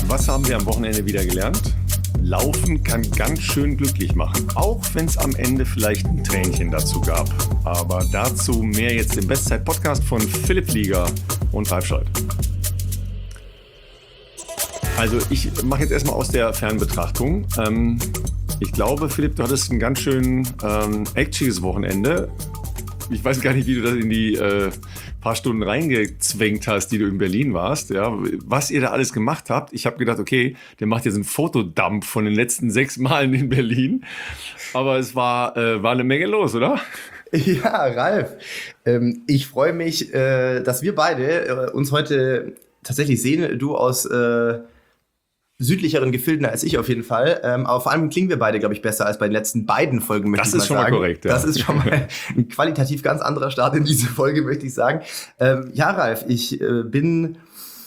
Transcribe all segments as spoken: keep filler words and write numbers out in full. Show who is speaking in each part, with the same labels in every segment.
Speaker 1: Was haben wir am Wochenende wieder gelernt? Laufen kann ganz schön glücklich machen, auch wenn es am Ende vielleicht ein Tränchen dazu gab. Aber dazu mehr jetzt im Bestzeit-Podcast von Philipp Flieger und Ralf Scholz. Also ich mache jetzt erstmal aus der Fernbetrachtung. Ähm, ich glaube, Philipp, du hattest ein ganz schön ähm, actiges Wochenende. Ich weiß gar nicht, wie du das in die äh, paar Stunden reingezwängt hast, die du in Berlin warst. Ja, was ihr da alles gemacht habt. Ich habe gedacht, okay, der macht jetzt einen Fotodump von den letzten sechs Malen in Berlin. Aber es war, äh, war eine Menge los, oder?
Speaker 2: Ja, Ralf, ähm, ich freue mich, äh, dass wir beide äh, uns heute tatsächlich sehen. Du aus äh, südlicheren Gefilden als ich auf jeden Fall. Ähm, aber vor allem klingen wir beide, glaube ich, besser als bei den letzten beiden Folgen, möchte
Speaker 1: das
Speaker 2: ich mal sagen.
Speaker 1: Das ist schon mal korrekt, ja.
Speaker 2: Das ist schon mal ein qualitativ ganz anderer Start in diese Folge, möchte ich sagen. Ähm, ja, Ralf, ich äh, bin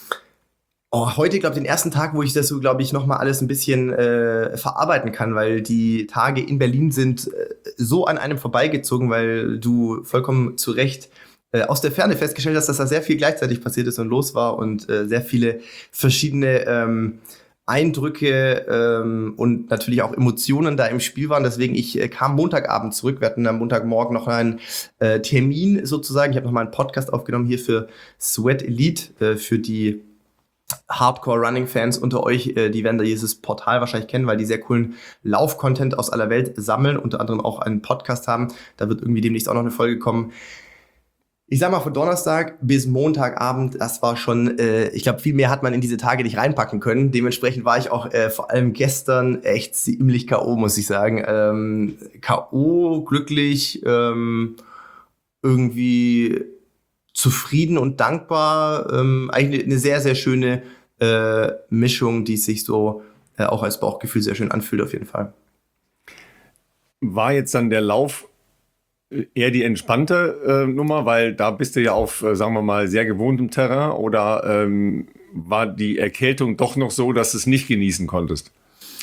Speaker 2: oh, heute, glaube ich, den ersten Tag, wo ich das so, glaube ich, nochmal alles ein bisschen äh, verarbeiten kann, weil die Tage in Berlin sind äh, so an einem vorbeigezogen, weil du vollkommen zu Recht äh, aus der Ferne festgestellt hast, dass da sehr viel gleichzeitig passiert ist und los war und äh, sehr viele verschiedene ähm, Eindrücke ähm, und natürlich auch Emotionen da im Spiel waren. Deswegen, ich äh, kam Montagabend zurück. Wir hatten am Montagmorgen noch einen äh, Termin sozusagen. Ich habe noch mal einen Podcast aufgenommen hier für Sweat Elite, äh, für die Hardcore-Running-Fans unter euch. Äh, die werden da dieses Portal wahrscheinlich kennen, weil die sehr coolen Lauf-Content aus aller Welt sammeln, unter anderem auch einen Podcast haben. Da wird irgendwie demnächst auch noch eine Folge kommen. Ich sag mal, von Donnerstag bis Montagabend, das war schon, äh, ich glaube, viel mehr hat man in diese Tage nicht reinpacken können. Dementsprechend war ich auch äh, vor allem gestern echt ziemlich K O, muss ich sagen. Ähm, K O, glücklich, ähm, irgendwie zufrieden und dankbar. Ähm, eigentlich eine sehr, sehr schöne äh, Mischung, die sich so äh, auch als Bauchgefühl sehr schön anfühlt auf jeden Fall.
Speaker 1: War jetzt dann der Lauf eher die entspannte äh, Nummer, weil da bist du ja auf, äh, sagen wir mal, sehr gewohntem Terrain, oder ähm, war die Erkältung doch noch so, dass du es nicht genießen konntest?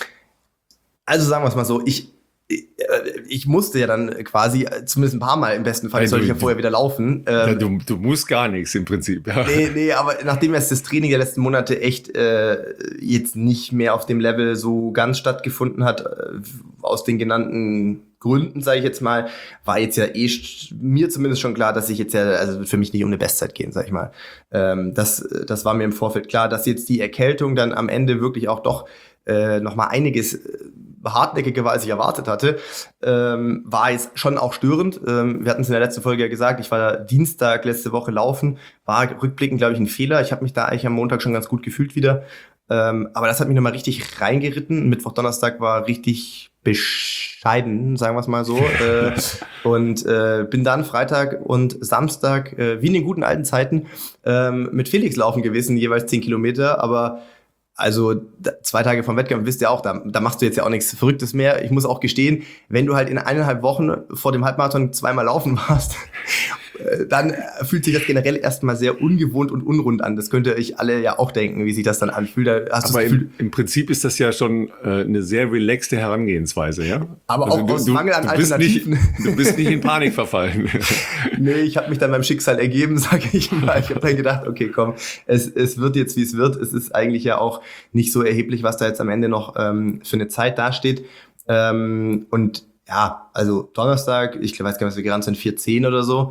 Speaker 2: Also sagen wir es mal so, ich, ich, ich musste ja dann quasi, zumindest ein paar Mal im besten Fall,
Speaker 1: also,
Speaker 2: sollte ich ja vorher wieder laufen.
Speaker 1: Ja,
Speaker 2: Ähm,
Speaker 1: du, du musst gar nichts im Prinzip. Ja.
Speaker 2: Nee, nee, aber nachdem jetzt das Training der letzten Monate echt äh, jetzt nicht mehr auf dem Level so ganz stattgefunden hat, äh, aus den genannten Gründen, sage ich jetzt mal, war jetzt ja eh st- mir zumindest schon klar, dass ich jetzt ja, also für mich nicht um eine Bestzeit gehen, sag ich mal. Ähm, das, das war mir im Vorfeld klar, dass jetzt die Erkältung dann am Ende wirklich auch doch äh, nochmal einiges äh, hartnäckiger war, als ich erwartet hatte, ähm, war jetzt schon auch störend. Ähm, wir hatten es in der letzten Folge ja gesagt, ich war Dienstag letzte Woche laufen, war rückblickend, glaube ich, ein Fehler. Ich habe mich da eigentlich am Montag schon ganz gut gefühlt wieder. Ähm, aber das hat mich nochmal richtig reingeritten. Mittwoch, Donnerstag war richtig bescheiden, sagen wir es mal so. äh, und äh, bin dann Freitag und Samstag, äh, wie in den guten alten Zeiten, ähm, mit Felix laufen gewesen, jeweils zehn Kilometer. Aber also da, zwei Tage vom Wettkampf, wisst ihr auch, da, da machst du jetzt ja auch nichts Verrücktes mehr. Ich muss auch gestehen, wenn du halt in eineinhalb Wochen vor dem Halbmarathon zweimal laufen warst, dann fühlt sich das generell erstmal sehr ungewohnt und unrund an. Das könnt ihr euch alle ja auch denken, wie sich das dann anfühlt. Da hast
Speaker 1: aber
Speaker 2: das Gefühl,
Speaker 1: im, im Prinzip ist das ja schon äh, eine sehr relaxte Herangehensweise, ja?
Speaker 2: Aber
Speaker 1: also
Speaker 2: auch
Speaker 1: du,
Speaker 2: aus
Speaker 1: du,
Speaker 2: Mangel an
Speaker 1: du bist
Speaker 2: Alternativen.
Speaker 1: Nicht, du bist nicht in Panik verfallen.
Speaker 2: Nee, ich habe mich dann meinem Schicksal ergeben, sage ich mal. Ich habe dann gedacht, okay, komm, es, es wird jetzt, wie es wird. Es ist eigentlich ja auch nicht so erheblich, was da jetzt am Ende noch ähm, für eine Zeit dasteht. Ähm, und ja, also Donnerstag, ich weiß gar nicht, was wir gerannt sind, vier zehn oder so.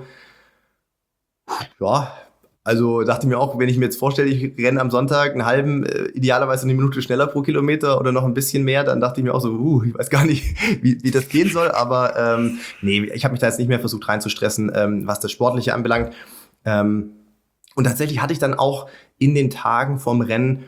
Speaker 2: Ja, also dachte ich mir auch, wenn ich mir jetzt vorstelle, ich renne am Sonntag einen halben, äh, idealerweise eine Minute schneller pro Kilometer oder noch ein bisschen mehr, dann dachte ich mir auch so, uh, ich weiß gar nicht, wie, wie das gehen soll, aber ähm, nee, ich habe mich da jetzt nicht mehr versucht reinzustressen, ähm, was das Sportliche anbelangt. Ähm, und tatsächlich hatte ich dann auch in den Tagen vorm Rennen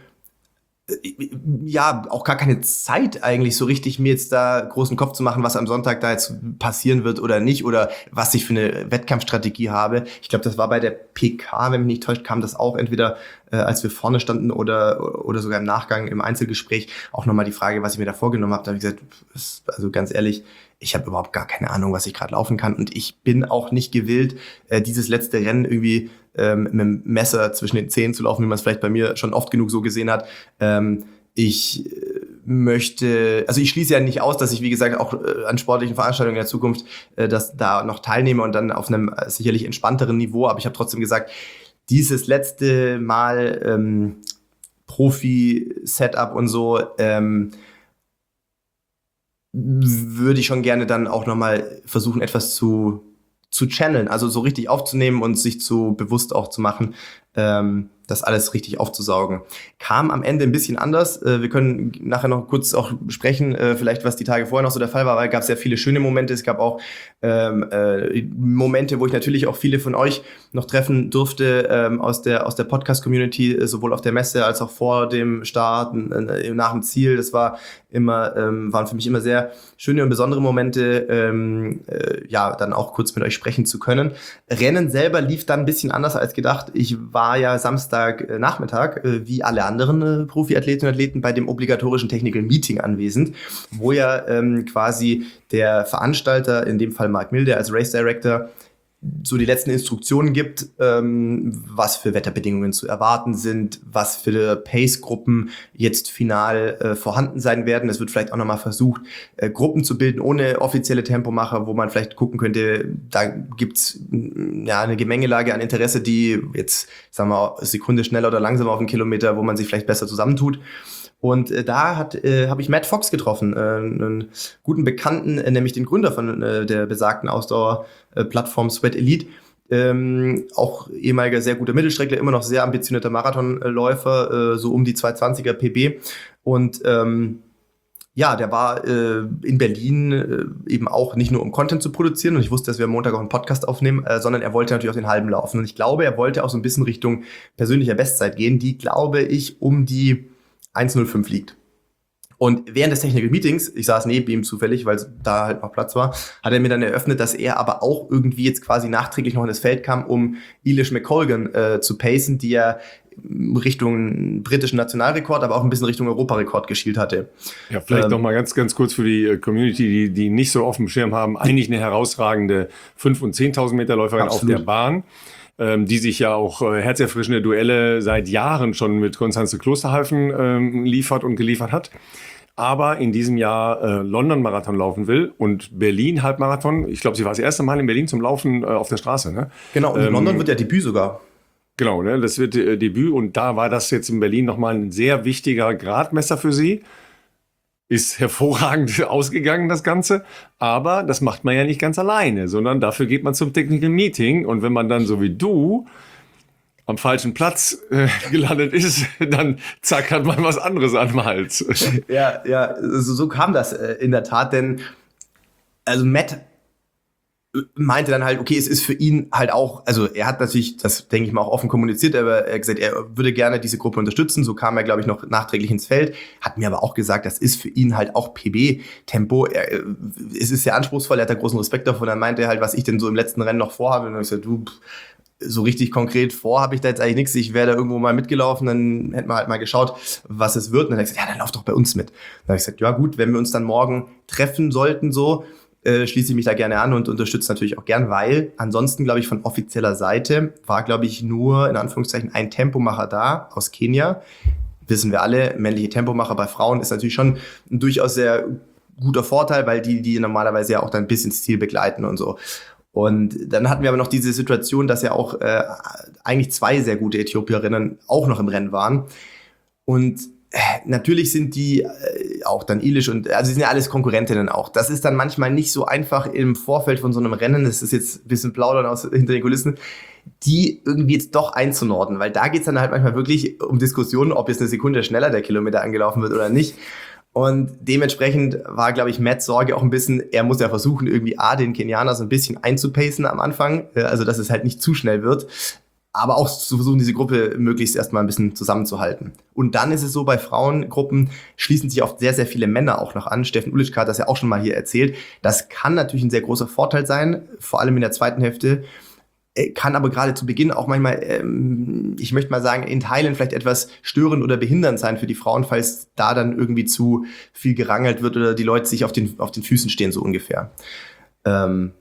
Speaker 2: ja, auch gar keine Zeit eigentlich so richtig, mir jetzt da großen Kopf zu machen, was am Sonntag da jetzt passieren wird oder nicht oder was ich für eine Wettkampfstrategie habe. Ich glaube, das war bei der P K, wenn mich nicht täuscht, kam das auch entweder, äh, als wir vorne standen oder oder sogar im Nachgang im Einzelgespräch auch nochmal die Frage, was ich mir da vorgenommen habe. Da habe ich gesagt, also ganz ehrlich, ich habe überhaupt gar keine Ahnung, was ich gerade laufen kann und ich bin auch nicht gewillt, äh, dieses letzte Rennen irgendwie ähm, mit dem Messer zwischen den Zähnen zu laufen, wie man es vielleicht bei mir schon oft genug so gesehen hat. Ähm, ich äh, möchte, also ich schließe ja nicht aus, dass ich, wie gesagt, auch äh, an sportlichen Veranstaltungen in der Zukunft äh, dass da noch teilnehme und dann auf einem äh, sicherlich entspannteren Niveau, aber ich habe trotzdem gesagt, dieses letzte Mal ähm, Profi-Setup und so, ähm, würde ich schon gerne dann auch nochmal versuchen, etwas zu, zu channeln, also so richtig aufzunehmen und sich zu bewusst auch zu machen, ähm, das alles richtig aufzusaugen. Kam am Ende ein bisschen anders. Äh, wir können nachher noch kurz auch sprechen, äh, vielleicht was die Tage vorher noch so der Fall war, weil es gab sehr viele schöne Momente. Es gab auch ähm, äh, Momente, wo ich natürlich auch viele von euch noch treffen durfte ähm, aus der aus der Podcast-Community, äh, sowohl auf der Messe als auch vor dem Start, äh, nach dem Ziel. Das war immer ähm, waren für mich immer sehr schöne und besondere Momente, ähm, äh, ja, dann auch kurz mit euch sprechen zu können. Rennen selber lief dann ein bisschen anders als gedacht. Ich war ja Samstag Nachmittag, äh, wie alle anderen äh, Profiathletinnen und Athleten, bei dem obligatorischen Technical Meeting anwesend, wo ja ähm, quasi der Veranstalter, in dem Fall Marc Milde als Race Director, so die letzten Instruktionen gibt, ähm, was für Wetterbedingungen zu erwarten sind, was für Pace-Gruppen jetzt final äh, vorhanden sein werden. Es wird vielleicht auch nochmal versucht, äh, Gruppen zu bilden ohne offizielle Tempomacher, wo man vielleicht gucken könnte, da gibt's ja eine Gemengelage an Interesse, die jetzt, sagen wir mal, Sekunde schneller oder langsamer auf einen Kilometer, wo man sich vielleicht besser zusammentut. Und äh, da hat äh, habe ich Matt Fox getroffen, äh, einen guten Bekannten, äh, nämlich den Gründer von äh, der besagten Ausdauerplattform Sweat Elite. Ähm, auch ehemaliger sehr guter Mittelstreckler, immer noch sehr ambitionierter Marathonläufer, äh, so um die zweihundertzwanziger P B. Und ähm, ja, der war äh, in Berlin äh, eben auch nicht nur um Content zu produzieren, und ich wusste, dass wir am Montag auch einen Podcast aufnehmen, äh, sondern er wollte natürlich auch den halben laufen. Und ich glaube, er wollte auch so ein bisschen Richtung persönlicher Bestzeit gehen, die, glaube ich, um die eins null fünf liegt. Und während des Technical Meetings, ich saß neben ihm zufällig, weil da halt noch Platz war, hat er mir dann eröffnet, dass er aber auch irgendwie jetzt quasi nachträglich noch in das Feld kam, um Eilish McColgan äh, zu pacen, die ja Richtung britischen Nationalrekord, aber auch ein bisschen Richtung Europarekord geschielt hatte.
Speaker 1: Ja, vielleicht
Speaker 2: ähm,
Speaker 1: noch mal ganz, ganz kurz für die Community, die, die nicht so auf dem Schirm haben, eigentlich eine herausragende fünf- und zehntausend Meter Läuferin Absolut. Auf der Bahn, die sich ja auch äh, herzerfrischende Duelle seit Jahren schon mit Konstanze Klosterhalfen ähm, liefert und geliefert hat, aber in diesem Jahr äh, London-Marathon laufen will und Berlin-Halbmarathon. Ich glaube, sie war das erste Mal in Berlin zum Laufen äh, auf der Straße. Ne?
Speaker 2: Genau, und in
Speaker 1: ähm,
Speaker 2: London wird ja Debüt sogar.
Speaker 1: Genau, ne? Das wird äh, Debüt, und da war das jetzt in Berlin nochmal ein sehr wichtiger Gradmesser für sie. Ist hervorragend ausgegangen, das Ganze. Aber das macht man ja nicht ganz alleine, sondern dafür geht man zum Technical Meeting. Und wenn man dann so wie du am falschen Platz äh, gelandet ist, dann zack, hat man was anderes an dem Hals.
Speaker 2: Ja, ja, so, so kam das äh, in der Tat, denn also Matt meinte dann halt, okay, es ist für ihn halt auch, also er hat natürlich, das denke ich mal, auch offen kommuniziert, aber er hat gesagt, er würde gerne diese Gruppe unterstützen, so kam er, glaube ich, noch nachträglich ins Feld, hat mir aber auch gesagt, das ist für ihn halt auch P B-Tempo, er, es ist sehr anspruchsvoll, er hat da großen Respekt davon, dann meinte er halt, was ich denn so im letzten Rennen noch vorhabe, und dann habe ich gesagt, du, so richtig konkret vor habe ich da jetzt eigentlich nichts, ich wäre da irgendwo mal mitgelaufen, dann hätten wir halt mal geschaut, was es wird, und dann hat er gesagt, ja, dann lauf doch bei uns mit. Dann habe ich gesagt, ja gut, wenn wir uns dann morgen treffen sollten, so, Äh, schließe ich mich da gerne an und unterstütze natürlich auch gern, weil ansonsten, glaube ich, von offizieller Seite war, glaube ich, nur in Anführungszeichen ein Tempomacher da aus Kenia. Wissen wir alle, männliche Tempomacher bei Frauen ist natürlich schon ein durchaus sehr guter Vorteil, weil die, die normalerweise ja auch dann bis ins Ziel begleiten und so. Und dann hatten wir aber noch diese Situation, dass ja auch äh, eigentlich zwei sehr gute Äthiopierinnen auch noch im Rennen waren. Und natürlich sind die äh, auch dann Eilish und, also sie sind ja alles Konkurrentinnen auch. Das ist dann manchmal nicht so einfach im Vorfeld von so einem Rennen, das ist jetzt ein bisschen plaudern aus hinter den Kulissen, die irgendwie jetzt doch einzunorden, weil da geht's dann halt manchmal wirklich um Diskussionen, ob jetzt eine Sekunde schneller der Kilometer angelaufen wird oder nicht. Und dementsprechend war, glaube ich, Matts Sorge auch ein bisschen, er muss ja versuchen, irgendwie A, den Kenianer so ein bisschen einzupacen am Anfang, also dass es halt nicht zu schnell wird, aber auch zu versuchen, diese Gruppe möglichst erstmal ein bisschen zusammenzuhalten. Und dann ist es so, bei Frauengruppen schließen sich oft sehr, sehr viele Männer auch noch an. Steffen Ulitzka hat das ja auch schon mal hier erzählt. Das kann natürlich ein sehr großer Vorteil sein, vor allem in der zweiten Hälfte, kann aber gerade zu Beginn auch manchmal, ähm, ich möchte mal sagen, in Teilen vielleicht etwas störend oder behindernd sein für die Frauen, falls da dann irgendwie zu viel gerangelt wird oder die Leute sich auf den, auf den Füßen stehen, so ungefähr. Ähm,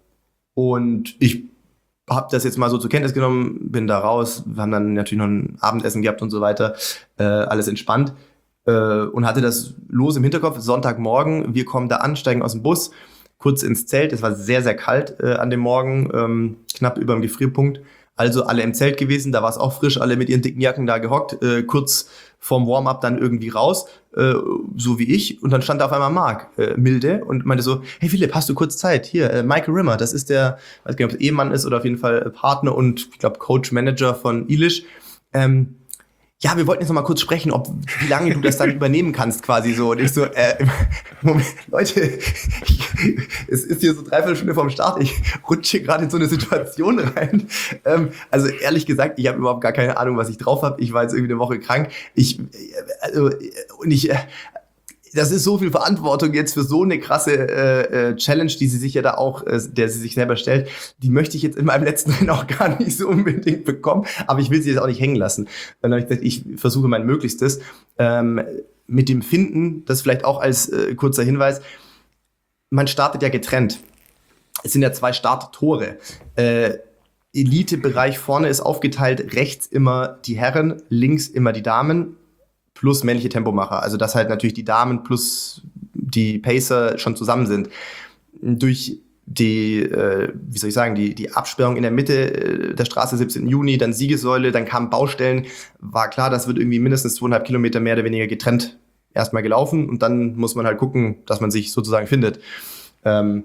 Speaker 2: und ich habe das jetzt mal so zur Kenntnis genommen, bin da raus, wir haben dann natürlich noch ein Abendessen gehabt und so weiter, äh, alles entspannt äh, und hatte das los im Hinterkopf, Sonntagmorgen, wir kommen da an, steigen aus dem Bus, kurz ins Zelt, es war sehr, sehr kalt äh, an dem Morgen, ähm, knapp über dem Gefrierpunkt, Also alle im Zelt gewesen, da war es auch frisch, alle mit ihren dicken Jacken da gehockt, äh, kurz vorm Warm-up dann irgendwie raus, äh, so wie ich. Und dann stand da auf einmal Marc, äh, milde, und meinte so, hey Philipp, hast du kurz Zeit? Hier, äh, Michael Rimmer, das ist der, weiß gar nicht, ob es Ehemann ist oder auf jeden Fall Partner und, ich glaube, Coach-Manager von Eilish. Ähm, ja, wir wollten jetzt noch mal kurz sprechen, ob wie lange du das dann übernehmen kannst, quasi so. Und ich so, äh, Moment, Leute, ich, es ist hier so dreiviertel Stunde vorm Start, ich rutsche gerade in so eine Situation rein. Ähm, also ehrlich gesagt, ich habe überhaupt gar keine Ahnung, was ich drauf habe. Ich war jetzt irgendwie eine Woche krank. Ich, also, und ich, das ist so viel Verantwortung jetzt für so eine krasse äh, Challenge, die sie sich ja da auch, äh, der sie sich selber stellt. Die möchte ich jetzt in meinem letzten Rennen auch gar nicht so unbedingt bekommen, aber ich will sie jetzt auch nicht hängen lassen. Dann habe ich gesagt, ich versuche mein Möglichstes. Ähm, mit dem Finden, das vielleicht auch als äh, kurzer Hinweis, man startet ja getrennt. Es sind ja zwei Starttore. Äh, Elite-Bereich vorne ist aufgeteilt, rechts immer die Herren, links immer die Damen, plus männliche Tempomacher. Also dass halt natürlich die Damen plus die Pacer schon zusammen sind. Durch die, äh, wie soll ich sagen, die, die Absperrung in der Mitte der Straße, siebzehnten Juni, dann Siegessäule, dann kamen Baustellen, war klar, das wird irgendwie mindestens zweieinhalb Kilometer mehr oder weniger getrennt erstmal gelaufen, und dann muss man halt gucken, dass man sich sozusagen findet. Ähm,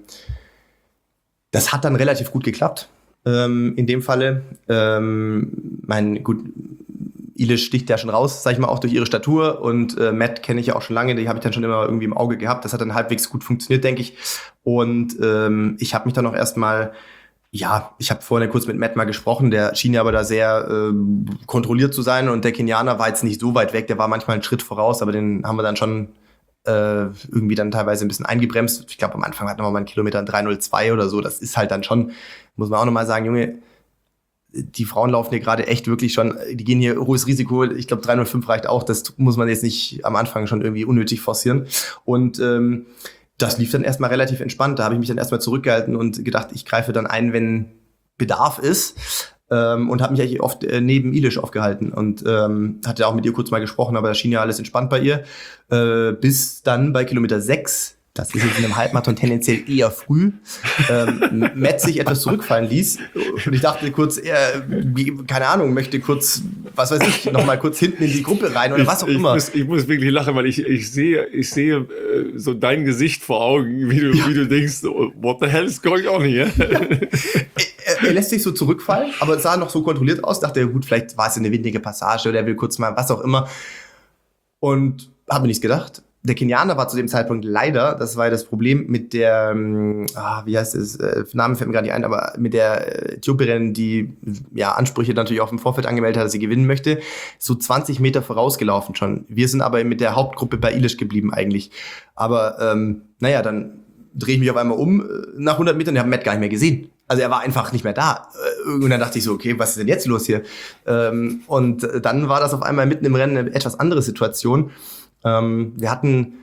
Speaker 2: das hat dann relativ gut geklappt. Ähm, in dem Falle, ähm, mein, gut, Eilish sticht ja schon raus, sag ich mal, auch durch ihre Statur, und äh, Matt kenne ich ja auch schon lange, die habe ich dann schon immer irgendwie im Auge gehabt. Das hat dann halbwegs gut funktioniert, denke ich. Und ähm, ich habe mich dann auch erstmal, ja, ich habe vorhin kurz mit Matt mal gesprochen, der schien ja aber da sehr äh, kontrolliert zu sein, und der Kenianer war jetzt nicht so weit weg, der war manchmal einen Schritt voraus, aber den haben wir dann schon äh, irgendwie dann teilweise ein bisschen eingebremst. Ich glaube, am Anfang hatten wir mal einen Kilometer drei null zwei oder so, das ist halt dann schon, muss man auch nochmal sagen, Junge, die Frauen laufen hier gerade echt wirklich schon, die gehen hier hohes Risiko. Ich glaube, drei null fünf reicht auch. Das muss man jetzt nicht am Anfang schon irgendwie unnötig forcieren. Und ähm, das lief dann erstmal relativ entspannt. Da habe ich mich dann erstmal zurückgehalten und gedacht, ich greife dann ein, wenn Bedarf ist. Ähm, und habe mich eigentlich oft äh, neben Eilish aufgehalten. Und ähm, hatte auch mit ihr kurz mal gesprochen, aber da schien ja alles entspannt bei ihr. Äh, bis dann bei Kilometer sechs, das ist jetzt in einem Halbmarathon tendenziell eher früh, ähm, Matt sich etwas zurückfallen ließ. Und ich dachte kurz, er, keine Ahnung, möchte kurz, was weiß ich, noch mal kurz hinten in die Gruppe rein oder
Speaker 1: ich,
Speaker 2: was auch
Speaker 1: ich
Speaker 2: immer.
Speaker 1: Muss, ich muss wirklich lachen, weil ich, ich sehe, ich sehe äh, so dein Gesicht vor Augen, wie du, ja. wie du denkst, what the hell is going on here?
Speaker 2: Ja. er, er lässt sich so zurückfallen, aber es sah noch so kontrolliert aus. Dachte, gut, vielleicht war es eine windige Passage oder er will kurz mal, was auch immer. Und habe mir nichts gedacht. Der Kenianer war zu dem Zeitpunkt leider, das war ja das Problem, mit der, ähm, ah, wie heißt es, äh, Name fällt mir gar nicht ein, aber mit der Äthiopierin, die ja Ansprüche natürlich auch im Vorfeld angemeldet hat, dass sie gewinnen möchte, so zwanzig Meter vorausgelaufen schon. Wir sind aber mit der Hauptgruppe bei Eilish geblieben eigentlich. Aber ähm, naja, dann drehe ich mich auf einmal um nach hundert Metern und habe Matt gar nicht mehr gesehen. Also er war einfach nicht mehr da. Und dann dachte ich so, okay, was ist denn jetzt los hier? Ähm, und dann war das auf einmal mitten im Rennen eine etwas andere Situation. Ähm, wir hatten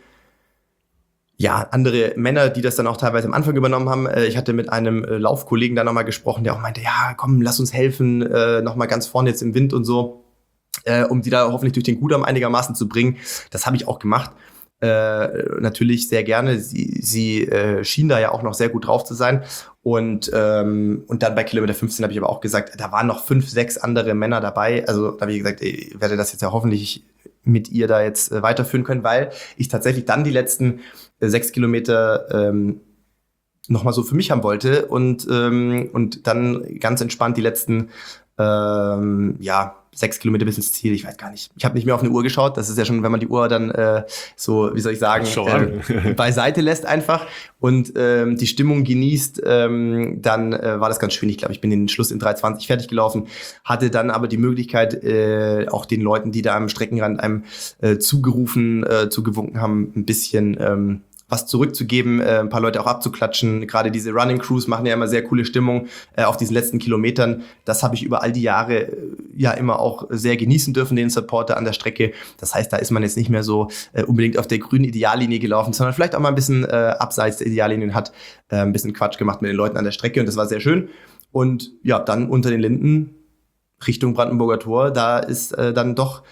Speaker 2: ja andere Männer, die das dann auch teilweise am Anfang übernommen haben. Äh, ich hatte mit einem äh, Laufkollegen da nochmal gesprochen, der auch meinte, ja, komm, lass uns helfen, äh, nochmal ganz vorne jetzt im Wind und so, äh, um die da hoffentlich durch den Kudamm einigermaßen zu bringen. Das habe ich auch gemacht. Äh, natürlich sehr gerne. Sie, sie äh, schien da ja auch noch sehr gut drauf zu sein. Und ähm, und dann bei Kilometer fünfzehn habe ich aber auch gesagt, da waren noch fünf, sechs andere Männer dabei. Also da habe ich gesagt, ich werde das jetzt ja hoffentlich mit ihr da jetzt äh, weiterführen können, weil ich tatsächlich dann die letzten äh, sechs Kilometer ähm, nochmal so für mich haben wollte und ähm, und dann ganz entspannt die letzten ähm, ja sechs Kilometer bis ins Ziel, ich weiß gar nicht. Ich habe nicht mehr auf eine Uhr geschaut, das ist ja schon, wenn man die Uhr dann äh, so, wie soll ich sagen, äh, beiseite lässt einfach und ähm, die Stimmung genießt, ähm, dann äh, war das ganz schön. Ich glaube, ich bin den Schluss in drei zwanzig fertig gelaufen, hatte dann aber die Möglichkeit, äh, auch den Leuten, die da am Streckenrand einem äh, zugerufen, äh, zugewunken haben, ein bisschen ähm, was zurückzugeben, äh, ein paar Leute auch abzuklatschen. Gerade diese Running Crews machen ja immer sehr coole Stimmung äh, auf diesen letzten Kilometern. Das habe ich über all die Jahre äh, ja immer auch sehr genießen dürfen, den Supporter an der Strecke. Das heißt, da ist man jetzt nicht mehr so äh, unbedingt auf der grünen Ideallinie gelaufen, sondern vielleicht auch mal ein bisschen äh, abseits der Ideallinien hat äh, ein bisschen Quatsch gemacht mit den Leuten an der Strecke und das war sehr schön. Und ja, dann unter den Linden Richtung Brandenburger Tor, da ist äh, dann doch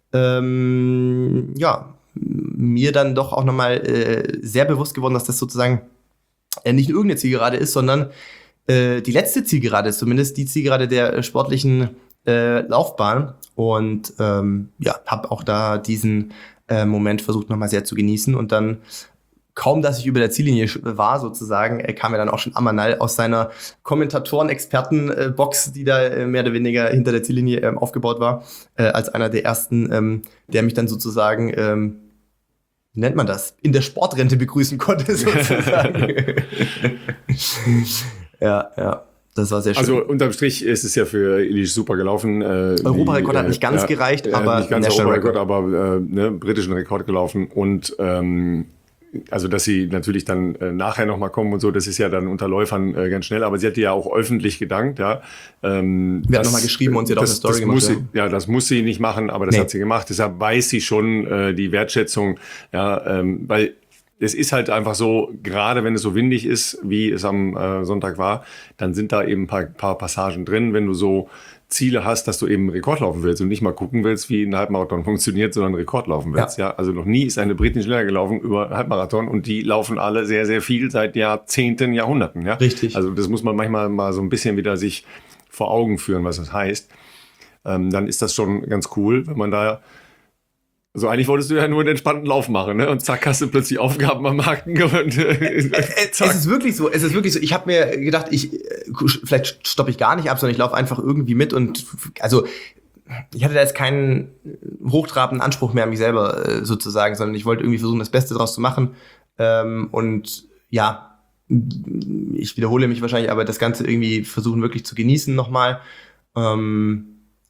Speaker 2: ähm, ja mir dann doch auch nochmal äh, sehr bewusst geworden, dass das sozusagen äh, nicht nur irgendeine Zielgerade ist, sondern äh, die letzte Zielgerade, zumindest die Zielgerade der äh, sportlichen äh, Laufbahn. Und ähm, ja, habe auch da diesen äh, Moment versucht nochmal sehr zu genießen. Und dann, kaum dass ich über der Ziellinie war sozusagen, äh, kam ja dann auch schon Amanal aus seiner Kommentatoren-Experten-Box, die da äh, mehr oder weniger hinter der Ziellinie ähm, aufgebaut war, äh, als einer der ersten, ähm, der mich dann sozusagen, ähm, wie nennt man das, in der Sportrente begrüßen konnte sozusagen. ja, ja. Das war sehr schön.
Speaker 1: Also unterm Strich ist es ja für Illich super gelaufen. Äh,
Speaker 2: Europarekord hat nicht ganz
Speaker 1: ja,
Speaker 2: gereicht,
Speaker 1: äh,
Speaker 2: aber
Speaker 1: nicht ganz
Speaker 2: National
Speaker 1: Europarekord,
Speaker 2: Record.
Speaker 1: aber äh, ne, britischen Rekord gelaufen. Und ähm, also dass sie natürlich dann äh, nachher nochmal kommen und so, das ist ja dann unter Läufern äh, ganz schnell. Aber sie hat ja auch öffentlich gedankt. Ja. Ähm,
Speaker 2: Wir haben nochmal geschrieben und sie hat
Speaker 1: das,
Speaker 2: auch eine Story
Speaker 1: das
Speaker 2: gemacht.
Speaker 1: Muss
Speaker 2: ja.
Speaker 1: sie, ja, das muss sie nicht machen, aber das
Speaker 2: Nee.
Speaker 1: hat sie gemacht. Deshalb weiß sie schon äh, die Wertschätzung, ja, ähm, weil es ist halt einfach so, gerade wenn es so windig ist, wie es am äh, Sonntag war, dann sind da eben ein paar, paar Passagen drin, wenn du so Ziele hast, dass du eben Rekord laufen willst und nicht mal gucken willst, wie ein Halbmarathon funktioniert, sondern Rekord laufen willst. Ja. Ja? Also noch nie ist eine Britin schneller gelaufen über Halbmarathon und die laufen alle sehr, sehr viel seit Jahrzehnten, Jahrhunderten. Ja?
Speaker 2: Richtig.
Speaker 1: Also das muss man manchmal mal so ein bisschen wieder sich vor Augen führen, was das heißt. Ähm, dann ist das schon ganz cool, wenn man da also eigentlich wolltest du ja nur einen entspannten Lauf machen, ne? Und zack, hast du plötzlich Aufgaben am Haken. Und, äh,
Speaker 2: es ist wirklich so, es ist wirklich so. Ich habe mir gedacht, ich vielleicht stoppe ich gar nicht ab, sondern ich laufe einfach irgendwie mit und also ich hatte da jetzt keinen hochtrabenden Anspruch mehr an mich selber sozusagen, sondern ich wollte irgendwie versuchen, das Beste draus zu machen. Und ja, ich wiederhole mich wahrscheinlich, aber das Ganze irgendwie versuchen wirklich zu genießen nochmal. Ähm,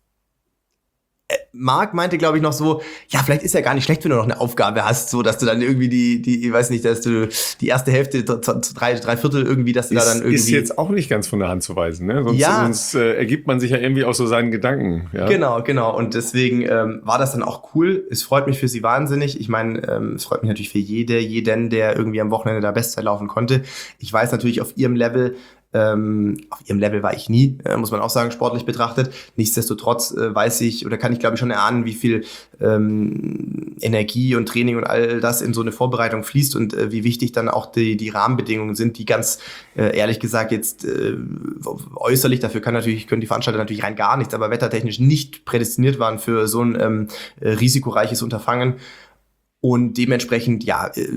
Speaker 2: Marc meinte, glaube ich, noch so, ja, vielleicht ist ja gar nicht schlecht, wenn du noch eine Aufgabe hast, so, dass du dann irgendwie die, die, ich weiß nicht, dass du die erste Hälfte, drei, drei Viertel irgendwie, dass du
Speaker 1: ist,
Speaker 2: da dann irgendwie...
Speaker 1: Ist jetzt auch nicht ganz von der Hand zu weisen, ne? Sonst,
Speaker 2: ja.
Speaker 1: sonst äh, ergibt man sich ja irgendwie auch so seinen Gedanken. Ja?
Speaker 2: Genau, genau. Und deswegen ähm, war das dann auch cool. Es freut mich für sie wahnsinnig. Ich meine, ähm, es freut mich natürlich für jede, jeden, der irgendwie am Wochenende da Bestzeit laufen konnte. Ich weiß natürlich auf ihrem Level, Ähm, auf ihrem Level war ich nie, äh, muss man auch sagen, sportlich betrachtet. Nichtsdestotrotz äh, weiß ich oder kann ich, glaube ich, schon erahnen, wie viel ähm, Energie und Training und all das in so eine Vorbereitung fließt und äh, wie wichtig dann auch die, die Rahmenbedingungen sind, die ganz äh, ehrlich gesagt jetzt äh, äußerlich, dafür kann natürlich, können die Veranstalter natürlich rein gar nichts, aber wettertechnisch nicht prädestiniert waren für so ein ähm, äh, risikoreiches Unterfangen. Und dementsprechend, ja, äh,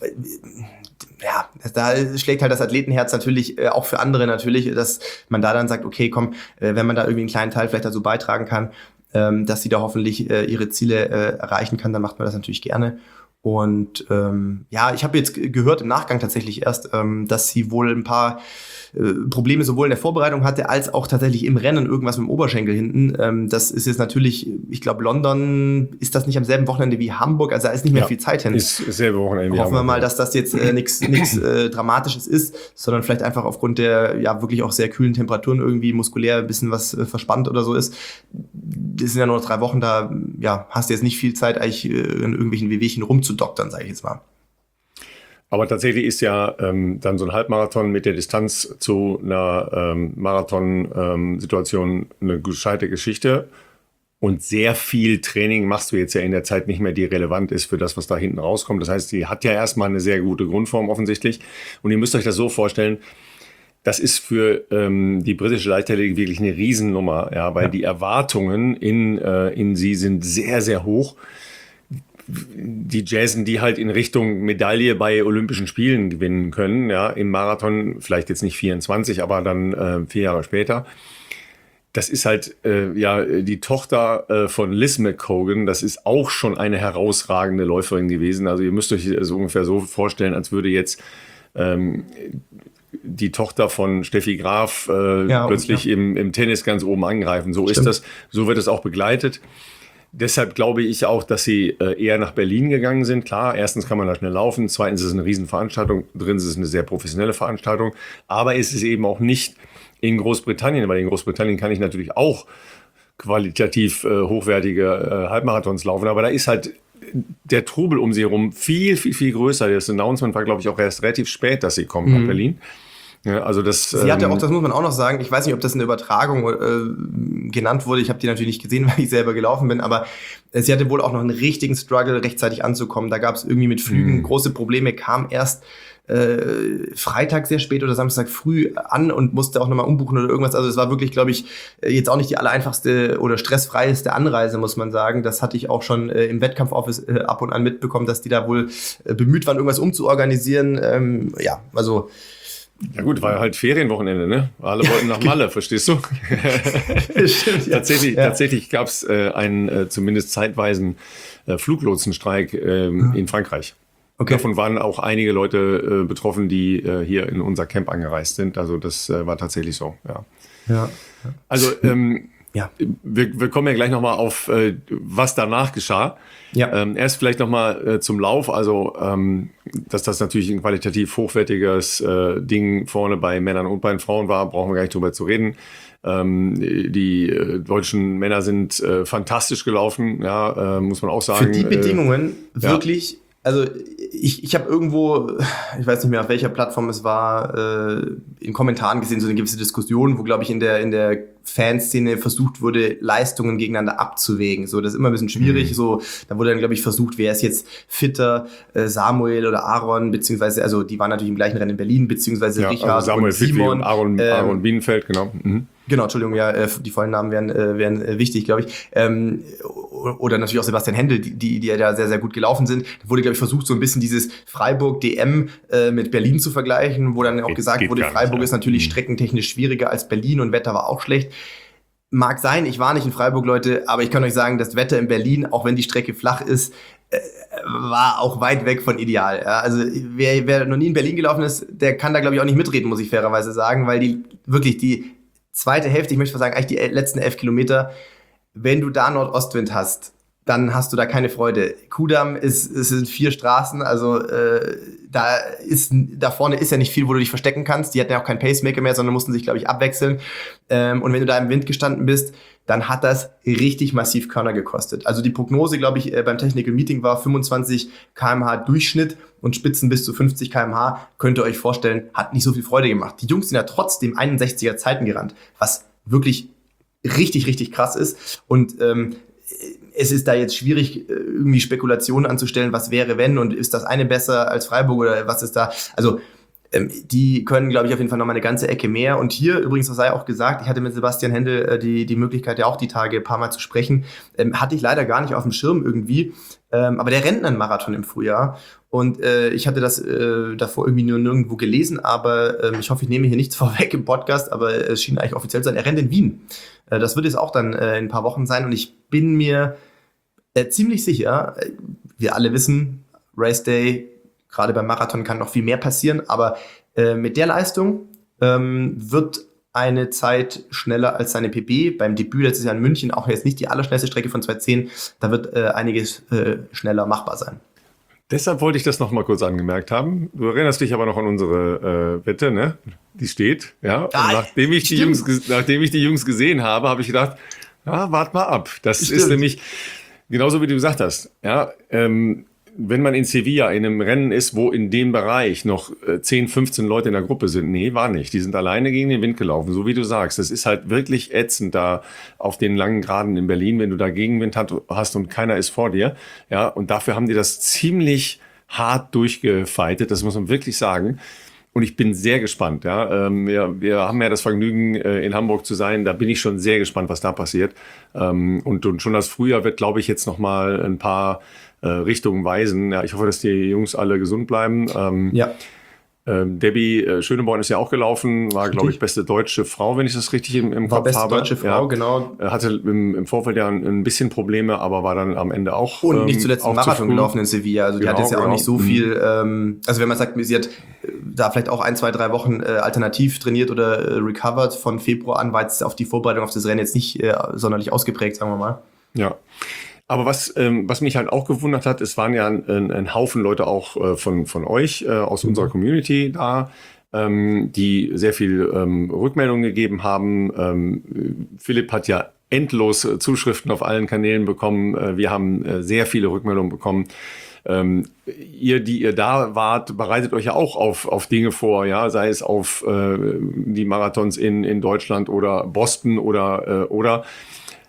Speaker 2: ja, da schlägt halt das Athletenherz natürlich äh, auch für andere natürlich, dass man da dann sagt, okay, komm, äh, wenn man da irgendwie einen kleinen Teil vielleicht dazu beitragen kann, ähm, dass sie da hoffentlich äh, ihre Ziele äh, erreichen kann, dann macht man das natürlich gerne. Und ähm, ja, ich habe jetzt gehört im Nachgang tatsächlich erst, ähm, dass sie wohl ein paar äh, Probleme sowohl in der Vorbereitung hatte, als auch tatsächlich im Rennen irgendwas mit dem Oberschenkel hinten. Ähm, das ist jetzt natürlich, ich glaube, London ist das nicht am selben Wochenende wie Hamburg, also da ist nicht mehr
Speaker 1: Ja,
Speaker 2: viel Zeit hin.
Speaker 1: Ist selbe Wochenende.
Speaker 2: Hoffen wir mal, dass das jetzt äh, nichts nichts äh, Dramatisches ist, sondern vielleicht einfach aufgrund der ja wirklich auch sehr kühlen Temperaturen irgendwie muskulär ein bisschen was äh, verspannt oder so ist. Das sind ja nur noch drei Wochen, da ja, hast du jetzt nicht viel Zeit, eigentlich äh, in irgendwelchen Wehwehchen rumzudoktern, sage ich jetzt mal.
Speaker 1: Aber tatsächlich ist ja ähm, dann so ein Halbmarathon mit der Distanz zu einer ähm, Marathon-Situation ähm, eine gescheite Geschichte. Und sehr viel Training machst du jetzt ja in der Zeit nicht mehr, die relevant ist für das, was da hinten rauskommt. Das heißt, sie hat ja erstmal eine sehr gute Grundform offensichtlich. Und ihr müsst euch das so vorstellen, das ist für ähm, die britische Leichtathletik wirklich eine Riesennummer, ja, weil ja. die Erwartungen in, äh, in sie sind sehr, sehr hoch. Die jazzen die halt in Richtung Medaille bei Olympischen Spielen gewinnen können, ja, im Marathon, vielleicht jetzt nicht vierundzwanzig, aber dann äh, vier Jahre später. Das ist halt äh, ja die Tochter äh, von Liz McCogan. Das ist auch schon eine herausragende Läuferin gewesen. Also ihr müsst euch so ungefähr so vorstellen, als würde jetzt ähm, die Tochter von Steffi Graf äh, ja, plötzlich ja. im, im Tennis ganz oben angreifen. So Stimmt. ist das. So wird es auch begleitet. Deshalb glaube ich auch, dass sie äh, eher nach Berlin gegangen sind. Klar, erstens kann man da schnell laufen. Zweitens ist es eine Riesenveranstaltung. Drittens ist es eine sehr professionelle Veranstaltung. Aber es ist eben auch nicht in Großbritannien, weil in Großbritannien kann ich natürlich auch qualitativ äh, hochwertige äh, Halbmarathons laufen. Aber da ist halt der Trubel um sie herum viel, viel, viel größer. Das Announcement war, glaube ich, auch erst relativ spät, dass sie kommt mhm. nach Berlin. Ja, also das,
Speaker 2: sie hatte auch, das muss man auch noch sagen, ich weiß nicht, ob das in der Übertragung äh, genannt wurde, ich habe die natürlich nicht gesehen, weil ich selber gelaufen bin, aber äh, sie hatte wohl auch noch einen richtigen Struggle, rechtzeitig anzukommen. Da gab es irgendwie mit Flügen mhm. große Probleme, kam erst äh, Freitag sehr spät oder Samstag früh an und musste auch nochmal umbuchen oder irgendwas. Also es war wirklich, glaube ich, jetzt auch nicht die allereinfachste oder stressfreieste Anreise, muss man sagen. Das hatte ich auch schon äh, im Wettkampfoffice äh, ab und an mitbekommen, dass die da wohl äh, bemüht waren, irgendwas umzuorganisieren. Ähm, ja, also
Speaker 1: ja gut, war halt Ferienwochenende, ne? Alle wollten nach Malle, verstehst du? Stimmt, ja. Tatsächlich, ja. tatsächlich gab es äh, einen äh, zumindest zeitweisen äh, Fluglotsenstreik äh, mhm. in Frankreich. Okay. Davon waren auch einige Leute äh, betroffen, die äh, hier in unser Camp angereist sind. Also das äh, war tatsächlich so, ja. ja. Also ähm, ja. wir, wir kommen ja gleich nochmal auf, äh, was danach geschah. Ja. Ähm, erst vielleicht nochmal äh, zum Lauf, also ähm, dass das natürlich ein qualitativ hochwertiges äh, Ding vorne bei Männern und bei den Frauen war, brauchen wir gar nicht drüber zu reden. Ähm, die äh, deutschen Männer sind äh, fantastisch gelaufen, ja, äh, muss man auch sagen.
Speaker 2: Für die Bedingungen äh, wirklich, ja. Also ich, ich habe irgendwo, ich weiß nicht mehr auf welcher Plattform es war, äh, in Kommentaren gesehen, so eine gewisse Diskussion, wo, glaube ich, in der in der Fanszene versucht wurde, Leistungen gegeneinander abzuwägen. So, das ist immer ein bisschen schwierig. Mhm. So, da wurde dann, glaube ich, versucht, wer ist jetzt fitter, äh, Samuel oder Aaron, beziehungsweise, also die waren natürlich im gleichen Rennen in Berlin, beziehungsweise
Speaker 1: ja,
Speaker 2: Richard
Speaker 1: also Samuel
Speaker 2: und Simon.
Speaker 1: Und Aaron, ähm, Aaron Bienenfeld, genau. Mhm.
Speaker 2: Genau, Entschuldigung, ja, die vollen Namen wären, äh, wären äh, wichtig, glaube ich. Ähm, oder natürlich auch Sebastian Händel, die, die, die ja da sehr, sehr gut gelaufen sind. Da wurde, glaube ich, versucht, so ein bisschen dieses Freiburg-D M äh, mit Berlin zu vergleichen, wo dann auch geht, gesagt geht wurde, Freiburg nicht, ist natürlich mhm. streckentechnisch schwieriger als Berlin und Wetter war auch schlecht. Mag sein, ich war nicht in Freiburg, Leute, aber ich kann euch sagen, das Wetter in Berlin, auch wenn die Strecke flach ist, äh, war auch weit weg von ideal. Ja, also wer, wer noch nie in Berlin gelaufen ist, der kann da, glaube ich, auch nicht mitreden, muss ich fairerweise sagen, weil die wirklich die zweite Hälfte, ich möchte mal sagen, eigentlich die letzten elf Kilometer, wenn du da Nordostwind hast, dann hast du da keine Freude. Kudamm ist, es sind vier Straßen, also äh, da ist da vorne ist ja nicht viel, wo du dich verstecken kannst. Die hatten ja auch keinen Pacemaker mehr, sondern mussten sich, glaube ich, abwechseln. Ähm, und wenn du da im Wind gestanden bist, dann hat das richtig massiv Körner gekostet. Also die Prognose, glaube ich, beim Technical Meeting war fünfundzwanzig Kilometer pro Stunde Durchschnitt und Spitzen bis zu fünfzig Kilometer pro Stunde. Könnt ihr euch vorstellen, hat nicht so viel Freude gemacht. Die Jungs sind ja trotzdem einundsechziger Zeiten gerannt, was wirklich richtig, richtig krass ist. Und ähm, es ist da jetzt schwierig, irgendwie Spekulationen anzustellen, was wäre, wenn, und ist das eine besser als Freiburg oder was ist da? Also ähm, die können, glaube ich, auf jeden Fall nochmal eine ganze Ecke mehr. Und hier übrigens, das sei auch gesagt, ich hatte mit Sebastian Händel äh, die, die Möglichkeit, ja auch die Tage ein paar Mal zu sprechen, ähm, hatte ich leider gar nicht auf dem Schirm irgendwie, ähm, aber der rennt einen Marathon im Frühjahr. Und äh, ich hatte das äh, davor irgendwie nur nirgendwo gelesen, aber äh, ich hoffe, ich nehme hier nichts vorweg im Podcast, aber es schien eigentlich offiziell zu sein. Er rennt in Wien. Äh, das wird jetzt auch dann äh, in ein paar Wochen sein und ich bin mir äh, ziemlich sicher, äh, wir alle wissen, Race Day, gerade beim Marathon kann noch viel mehr passieren, aber äh, mit der Leistung ähm, wird eine Zeit schneller als seine P B. Beim Debüt letztes Jahr in München auch jetzt nicht die allerschnellste Strecke von zwei zehn, da wird äh, einiges äh, schneller machbar sein.
Speaker 1: Deshalb wollte ich das noch mal kurz angemerkt haben. Du erinnerst dich aber noch an unsere äh, Wette, ne? Die steht, ja. Und ah, nachdem ich die Jungs, nachdem ich die Jungs gesehen habe, habe ich gedacht, ja, wart mal ab. Das stimmt. Ist nämlich genauso wie du gesagt hast, ja. Ähm, wenn man in Sevilla in einem Rennen ist, wo in dem Bereich noch zehn, fünfzehn Leute in der Gruppe sind, nee, war nicht. Die sind alleine gegen den Wind gelaufen, so wie du sagst. Das ist halt wirklich ätzend da auf den langen Geraden in Berlin, wenn du da Gegenwind hast und keiner ist vor dir. Ja, und dafür haben die das ziemlich hart durchgefeitet, das muss man wirklich sagen. Und ich bin sehr gespannt. Ja, ähm, wir, wir haben ja das Vergnügen, äh, in Hamburg zu sein. Da bin ich schon sehr gespannt, was da passiert. Ähm, und, und schon das Frühjahr wird, glaube ich, jetzt noch mal ein paar äh, Richtungen weisen. Ja, ich hoffe, dass die Jungs alle gesund bleiben. Ähm, ja. Ähm, Debbie äh, Schöneborn ist ja auch gelaufen, war, glaube ich, beste deutsche Frau, wenn ich das richtig im, im
Speaker 2: war
Speaker 1: Kopf
Speaker 2: beste
Speaker 1: habe.
Speaker 2: Deutsche Frau,
Speaker 1: ja.
Speaker 2: Genau.
Speaker 1: Hatte im, im Vorfeld ja ein, ein bisschen Probleme, aber war dann am Ende auch.
Speaker 2: Und nicht zuletzt ähm, Marathon gelaufen in Sevilla. Also genau, die hat jetzt ja genau. auch nicht so viel. Ähm, also wenn man sagt, sie hat da vielleicht auch ein, zwei, drei Wochen äh, alternativ trainiert oder äh, recovered von Februar an, war jetzt auf die Vorbereitung auf das Rennen jetzt nicht äh, sonderlich ausgeprägt, sagen wir mal.
Speaker 1: Ja. Aber was, ähm, was mich halt auch gewundert hat, es waren ja ein, ein Haufen Leute auch äh, von, von euch, äh, aus unserer Community da, ähm, die sehr viel ähm, Rückmeldungen gegeben haben. Ähm, Philipp hat ja endlos äh, Zuschriften auf allen Kanälen bekommen. Äh, wir haben äh, sehr viele Rückmeldungen bekommen. Ähm, ihr, die ihr da wart, bereitet euch ja auch auf, auf Dinge vor, ja, sei es auf äh, die Marathons in, in Deutschland oder Boston oder, äh, oder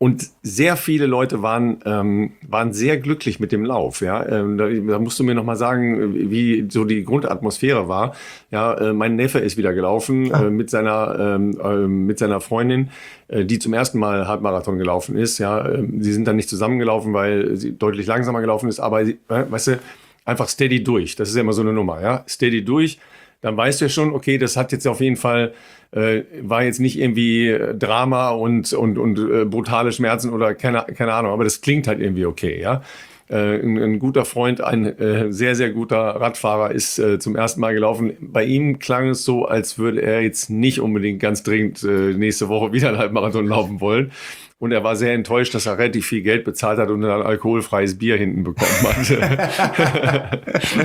Speaker 1: Und sehr viele Leute waren, ähm, waren sehr glücklich mit dem Lauf. Ja? Ähm, da, da musst du mir noch mal sagen, wie so die Grundatmosphäre war. Ja, äh, mein Neffe ist wieder gelaufen ah. äh, mit seiner ähm, äh, mit seiner Freundin, äh, die zum ersten Mal Halbmarathon gelaufen ist. Ja, äh, sie sind dann nicht zusammengelaufen, weil sie deutlich langsamer gelaufen ist. Aber sie, äh, weißt du, einfach steady durch. Das ist ja immer so eine Nummer. Ja, steady durch. Dann weißt du ja schon, okay, das hat jetzt auf jeden Fall, äh, war jetzt nicht irgendwie Drama und, und, und äh, brutale Schmerzen oder keine, keine Ahnung, aber das klingt halt irgendwie okay, ja. Äh, ein, ein guter Freund, ein äh, sehr, sehr guter Radfahrer ist äh, zum ersten Mal gelaufen. Bei ihm klang es so, als würde er jetzt nicht unbedingt ganz dringend äh, nächste Woche wieder einen Halbmarathon laufen wollen. Und er war sehr enttäuscht, dass er relativ viel Geld bezahlt hat und dann alkoholfreies Bier hinten bekommen hat.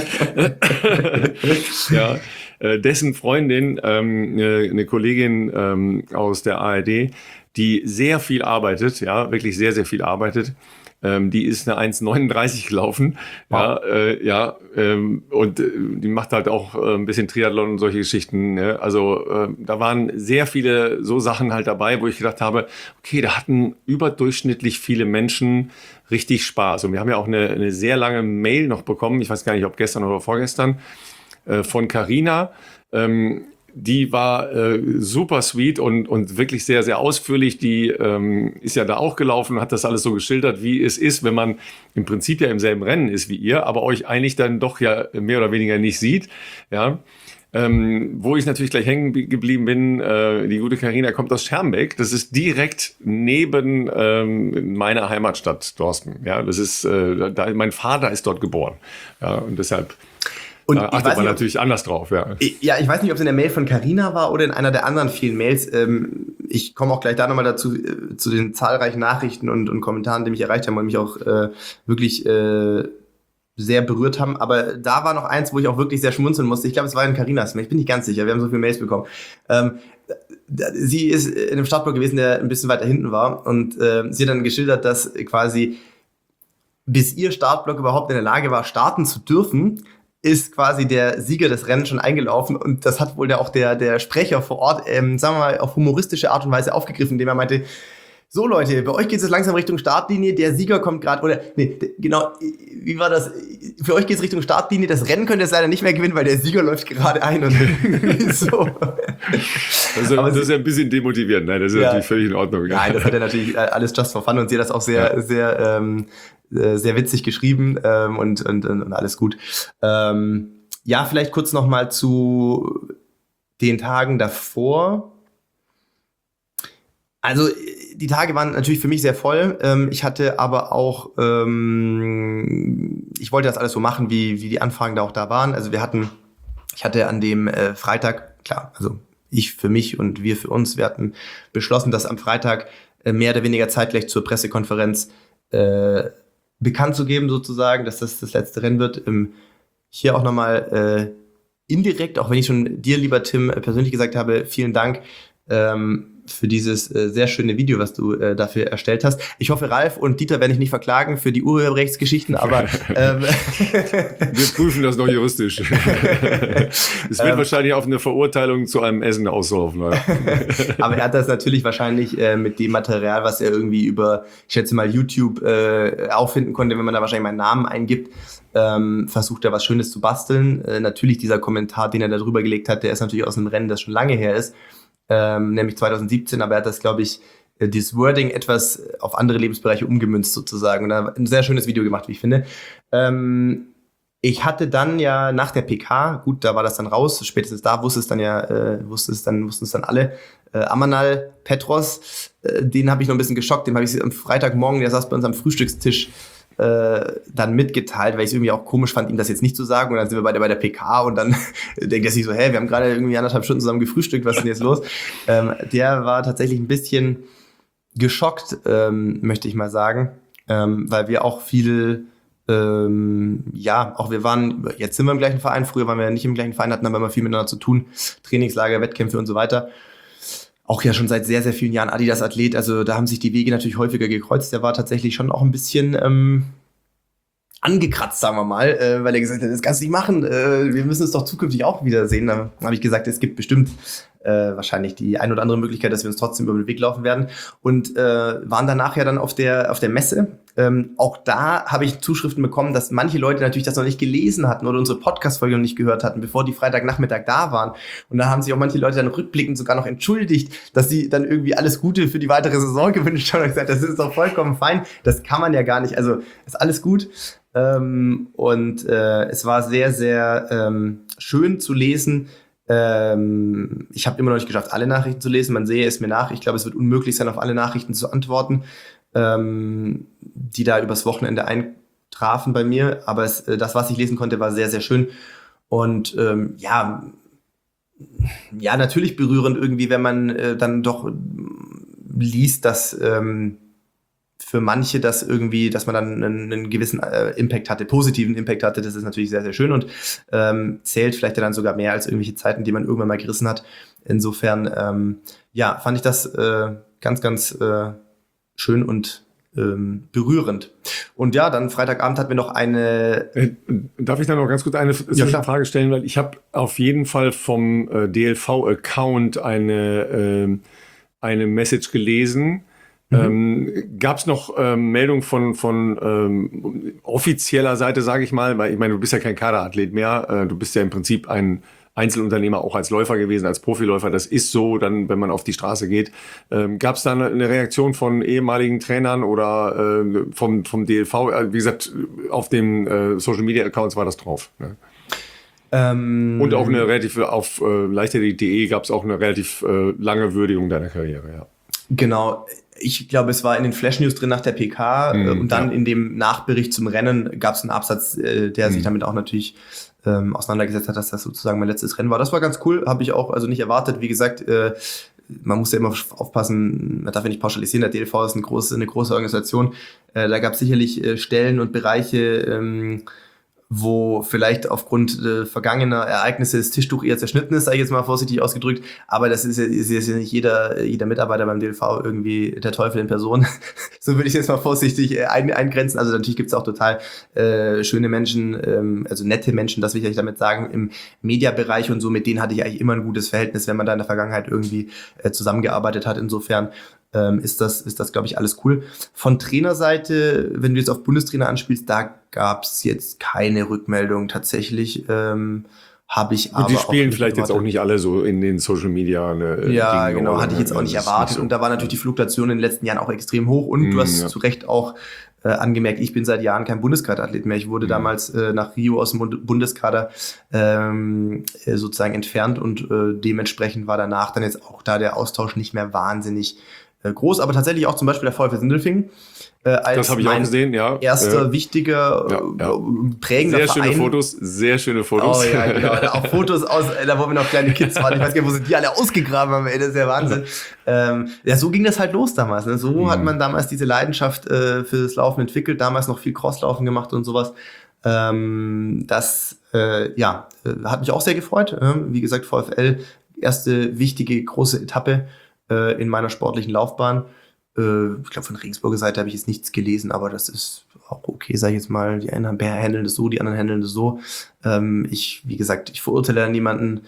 Speaker 1: Ja, äh, dessen Freundin, ähm, eine Kollegin ähm, aus der A R D, die sehr viel arbeitet, ja, wirklich sehr, sehr viel arbeitet. Ähm, die ist eine eins neununddreißig gelaufen, wow. ja, äh, ja ähm, und äh, die macht halt auch äh, ein bisschen Triathlon und solche Geschichten. Ne? Also äh, da waren sehr viele so Sachen halt dabei, wo ich gedacht habe, okay, da hatten überdurchschnittlich viele Menschen richtig Spaß. Und wir haben ja auch eine, eine sehr lange Mail noch bekommen, ich weiß gar nicht, ob gestern oder vorgestern, äh, von Carina. Ähm, Die war äh, super sweet und, und wirklich sehr, sehr ausführlich. Die ähm, ist ja da auch gelaufen und hat das alles so geschildert, wie es ist, wenn man im Prinzip ja im selben Rennen ist wie ihr, aber euch eigentlich dann doch ja mehr oder weniger nicht sieht. Ja. Ähm, wo ich natürlich gleich hängen geblieben bin, äh, die gute Carina kommt aus Schermbeck. Das ist direkt neben ähm, meiner Heimatstadt Dorsten. Ja, das ist, äh, da, mein Vater ist dort geboren. Ja, und deshalb... Und da achtet man natürlich anders drauf, ja.
Speaker 2: Ja, ich weiß nicht, ob es in der Mail von Carina war oder in einer der anderen vielen Mails. Ähm, ich komme auch gleich da nochmal dazu, äh, zu den zahlreichen Nachrichten und, und Kommentaren, die mich erreicht haben und mich auch äh, wirklich äh, sehr berührt haben. Aber da war noch eins, wo ich auch wirklich sehr schmunzeln musste. Ich glaube, es war in Carinas Mail. Ich bin nicht ganz sicher. Wir haben so viele Mails bekommen. Ähm, sie ist in einem Startblock gewesen, der ein bisschen weiter hinten war. Und äh, sie hat dann geschildert, dass quasi bis ihr Startblock überhaupt in der Lage war, starten zu dürfen, ist quasi der Sieger des Rennens schon eingelaufen und das hat wohl der, auch der, der Sprecher vor Ort, ähm, sagen wir mal, auf humoristische Art und Weise aufgegriffen, indem er meinte, so Leute, bei euch geht es langsam Richtung Startlinie, der Sieger kommt gerade, oder, nee, genau, wie war das, für euch geht es Richtung Startlinie, das Rennen könnt ihr leider nicht mehr gewinnen, weil der Sieger läuft gerade ein und so.
Speaker 1: Das ist, das ist ja ein bisschen demotivierend, nein, das ist ja natürlich völlig in Ordnung.
Speaker 2: Nein, das hat er natürlich alles just for fun und sie hat das auch sehr, ja. sehr, ähm, sehr witzig geschrieben ähm, und, und, und alles gut. Ähm, ja, vielleicht kurz noch mal zu den Tagen davor. Also die Tage waren natürlich für mich sehr voll. Ähm, ich hatte aber auch, ähm, ich wollte das alles so machen, wie, wie die Anfragen da auch da waren. Also wir hatten, ich hatte an dem äh, Freitag, klar, also ich für mich und wir für uns, wir hatten beschlossen, dass am Freitag äh, mehr oder weniger zeitgleich zur Pressekonferenz äh, bekannt zu geben sozusagen, dass das das letzte Rennen wird. Ähm, hier auch nochmal äh, indirekt, auch wenn ich schon dir, lieber Tim, äh, persönlich gesagt habe, vielen Dank ähm, für dieses äh, sehr schöne Video, was du äh, dafür erstellt hast. Ich hoffe, Ralf und Dieter werden dich nicht verklagen für die Urheberrechtsgeschichten, aber ähm,
Speaker 1: wir prüfen das noch juristisch. Es wird ähm, wahrscheinlich auf eine Verurteilung zu einem Essen auslaufen.
Speaker 2: Aber er hat das natürlich wahrscheinlich äh, mit dem Material, was er irgendwie über, ich schätze mal, YouTube äh, auffinden konnte, wenn man da wahrscheinlich meinen Namen eingibt, ähm, versucht er was Schönes zu basteln. Äh, natürlich dieser Kommentar, den er da drüber gelegt hat, der ist natürlich aus einem Rennen, das schon lange her ist. Ähm, nämlich zwanzig siebzehn, aber er hat das, glaube ich, äh, dieses Wording etwas auf andere Lebensbereiche umgemünzt sozusagen und da ein sehr schönes Video gemacht, wie ich finde. Ähm, ich hatte dann ja nach der P K, gut, da war das dann raus, spätestens da wusste es dann ja, äh, wusste es dann, wussten es dann alle, äh, Amanal Petros, äh, den habe ich noch ein bisschen geschockt, dem habe ich am Freitagmorgen, der saß bei uns am Frühstückstisch, Äh, dann mitgeteilt, weil ich es irgendwie auch komisch fand, ihm das jetzt nicht zu sagen. Und dann sind wir beide bei der P K und dann denkt er sich so, hey, wir haben gerade irgendwie anderthalb Stunden zusammen gefrühstückt, was ist denn jetzt los? ähm, der war tatsächlich ein bisschen geschockt, ähm, möchte ich mal sagen, ähm, weil wir auch viel, ähm, ja, auch wir waren, jetzt sind wir im gleichen Verein, früher waren wir nicht im gleichen Verein, hatten aber immer viel miteinander zu tun, Trainingslager, Wettkämpfe und so weiter. Auch ja schon seit sehr, sehr vielen Jahren Adidas-Athlet, also da haben sich die Wege natürlich häufiger gekreuzt. Der war tatsächlich schon auch ein bisschen ähm, angekratzt, sagen wir mal, äh, weil er gesagt hat, das kannst du nicht machen, äh, wir müssen es doch zukünftig auch wiedersehen. Da habe ich gesagt, es gibt bestimmt äh, wahrscheinlich die ein oder andere Möglichkeit, dass wir uns trotzdem über den Weg laufen werden. Und äh, waren danach ja dann auf der, auf der Messe. Ähm, auch da habe ich Zuschriften bekommen, dass manche Leute natürlich das noch nicht gelesen hatten oder unsere Podcast-Folge noch nicht gehört hatten, bevor die Freitagnachmittag da waren. Und da haben sich auch manche Leute dann rückblickend sogar noch entschuldigt, dass sie dann irgendwie alles Gute für die weitere Saison gewünscht haben und gesagt, das ist doch vollkommen fein. Das kann man ja gar nicht. Also ist alles gut. Ähm, und äh, es war sehr, sehr ähm, schön zu lesen. Ähm, ich habe immer noch nicht geschafft, alle Nachrichten zu lesen. Man sehe es mir nach. Ich glaube, es wird unmöglich sein, auf alle Nachrichten zu antworten, ähm, die da übers Wochenende eintrafen bei mir. Aber es, äh, das, was ich lesen konnte, war sehr, sehr schön. Und ähm, ja, ja, natürlich berührend irgendwie, wenn man äh, dann doch liest, dass ähm, für manche das irgendwie, dass man dann einen, einen gewissen äh, Impact hatte, positiven Impact hatte. Das ist natürlich sehr, sehr schön und ähm, zählt vielleicht ja dann sogar mehr als irgendwelche Zeiten, die man irgendwann mal gerissen hat. Insofern, ähm, ja, fand ich das äh, ganz, ganz äh, schön und ähm, berührend. Und ja, dann Freitagabend hatten wir noch eine...
Speaker 1: Äh, darf ich da noch ganz kurz eine
Speaker 2: Ja,
Speaker 1: Frage stellen? Weil ich habe auf jeden Fall vom äh, D L V-Account eine, äh, eine Message gelesen. Mhm. Ähm, gab es noch ähm, Meldungen von, von ähm, offizieller Seite, sage ich mal? Weil ich meine, du bist ja kein Kaderathlet mehr. Äh, du bist ja im Prinzip ein Einzelunternehmer, auch als Läufer gewesen, als Profiläufer. Das ist so, dann, wenn man auf die Straße geht. Ähm, gab es da eine, eine Reaktion von ehemaligen Trainern oder äh, vom, vom D L V? Äh, wie gesagt, auf den äh, Social-Media-Accounts war das drauf. Ne?
Speaker 2: Ähm,
Speaker 1: Und auch eine relativ, auf äh, leichtathletik punkt de gab es auch eine relativ äh, lange Würdigung deiner Karriere, ja.
Speaker 2: Genau. Ich glaube, es war in den Flash News drin nach der P K mm, äh, und dann ja. in dem Nachbericht zum Rennen gab es einen Absatz, äh, der mm. sich damit auch natürlich ähm, auseinandergesetzt hat, dass das sozusagen mein letztes Rennen war. Das war ganz cool, habe ich auch also nicht erwartet. Wie gesagt, äh, man muss ja immer aufpassen, man darf ja nicht pauschalisieren, der D L V ist eine große, eine große Organisation. Äh, da gab es sicherlich äh, Stellen und Bereiche, ähm, wo vielleicht aufgrund äh, vergangener Ereignisse das Tischtuch eher zerschnitten ist, sage ich jetzt mal vorsichtig ausgedrückt. Aber das ist ja, ist ja nicht jeder, jeder Mitarbeiter beim D L V irgendwie der Teufel in Person. So würde ich jetzt mal vorsichtig ein, eingrenzen. Also natürlich gibt es auch total äh, schöne Menschen, ähm, also nette Menschen, das will ich damit sagen, im Mediabereich und so. Mit denen hatte ich eigentlich immer ein gutes Verhältnis, wenn man da in der Vergangenheit irgendwie äh, zusammengearbeitet hat. Insofern Ähm, ist das, ist das, glaube ich, alles cool. Von Trainerseite, wenn du jetzt auf Bundestrainer anspielst, da gab es jetzt keine Rückmeldung tatsächlich. Ähm, habe ich aber.
Speaker 1: Und die spielen
Speaker 2: auch
Speaker 1: vielleicht
Speaker 2: erwartet.
Speaker 1: Jetzt auch nicht alle so in den Social Media. Eine,
Speaker 2: ja, Dinge genau, hatte ich jetzt auch nicht erwartet. Nicht so. Und da war natürlich die Fluktuation in den letzten Jahren auch extrem hoch. Und mm, du hast ja. zu Recht auch äh, angemerkt, ich bin seit Jahren kein Bundeskaderathlet mehr. Ich wurde mm. damals äh, nach Rio aus dem Bundeskader ähm, äh, sozusagen entfernt und äh, dementsprechend war danach dann jetzt auch da der Austausch nicht mehr wahnsinnig groß, aber tatsächlich auch zum Beispiel der VfL Sindelfingen äh, als
Speaker 1: das habe ich auch gesehen, ja.
Speaker 2: erster
Speaker 1: ja.
Speaker 2: wichtiger,
Speaker 1: ja, ja.
Speaker 2: prägender
Speaker 1: sehr
Speaker 2: Verein.
Speaker 1: Sehr schöne Fotos, sehr schöne Fotos.
Speaker 2: Oh ja, genau. Auch Fotos aus, da wo wir noch kleine Kids waren. Ich weiß gar nicht, wo sind die alle ausgegraben haben, ey, das ist ja Wahnsinn. ähm, ja, so ging das halt los damals. Ne? So mhm. hat man damals diese Leidenschaft äh, für das Laufen entwickelt, damals noch viel Crosslaufen gemacht und sowas. Ähm, das, äh, ja, hat mich auch sehr gefreut. Ähm, wie gesagt, VfL, erste wichtige, große Etappe in meiner sportlichen Laufbahn. Ich glaube, von Regensburger Seite habe ich jetzt nichts gelesen, aber das ist auch okay, sage ich jetzt mal. Die einen handeln das so, die anderen handeln das so. Ich, wie gesagt, ich verurteile niemanden.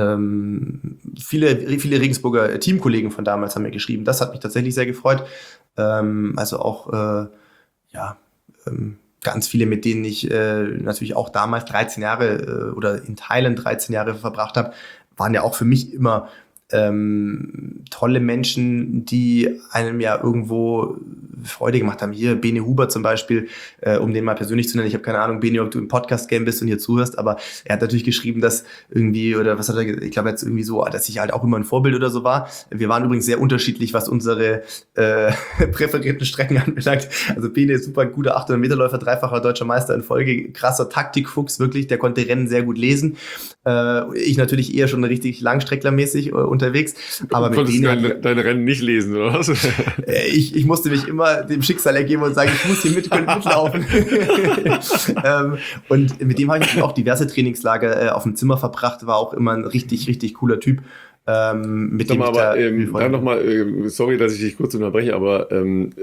Speaker 2: Viele, viele Regensburger Teamkollegen von damals haben mir geschrieben. Das hat mich tatsächlich sehr gefreut. Also auch, ja, ganz viele, mit denen ich natürlich auch damals dreizehn Jahre oder in Teilen dreizehn Jahre verbracht habe, waren ja auch für mich immer Ähm, tolle Menschen, die einem ja irgendwo Freude gemacht haben. Hier, Bene Huber zum Beispiel, äh, um den mal persönlich zu nennen. Ich habe keine Ahnung, Bene, ob du im Podcast-Game bist und hier zuhörst, aber er hat natürlich geschrieben, dass irgendwie, oder was hat er gesagt? Ich glaube jetzt irgendwie so, dass ich halt auch immer ein Vorbild oder so war. Wir waren übrigens sehr unterschiedlich, was unsere äh, präferierten Strecken anbelangt. Also Bene ist super guter achthundert Meter Läufer, dreifacher deutscher Meister in Folge, krasser Taktikfuchs, wirklich, der konnte Rennen sehr gut lesen. Äh, ich natürlich eher schon richtig langstrecklermäßig äh, unterwegs. Aber
Speaker 1: du
Speaker 2: mit denen
Speaker 1: deine, deine Rennen nicht lesen, oder was?
Speaker 2: ich, ich musste mich immer dem Schicksal ergeben und sagen, ich muss hier mit, mitlaufen. ähm, und mit dem habe ich auch diverse Trainingslager äh, auf dem Zimmer verbracht, war auch immer ein richtig, richtig cooler Typ. Ähm, mit dem
Speaker 1: aber,
Speaker 2: ich da
Speaker 1: ähm, dann noch mal, äh, sorry, dass ich dich kurz unterbreche, aber ähm,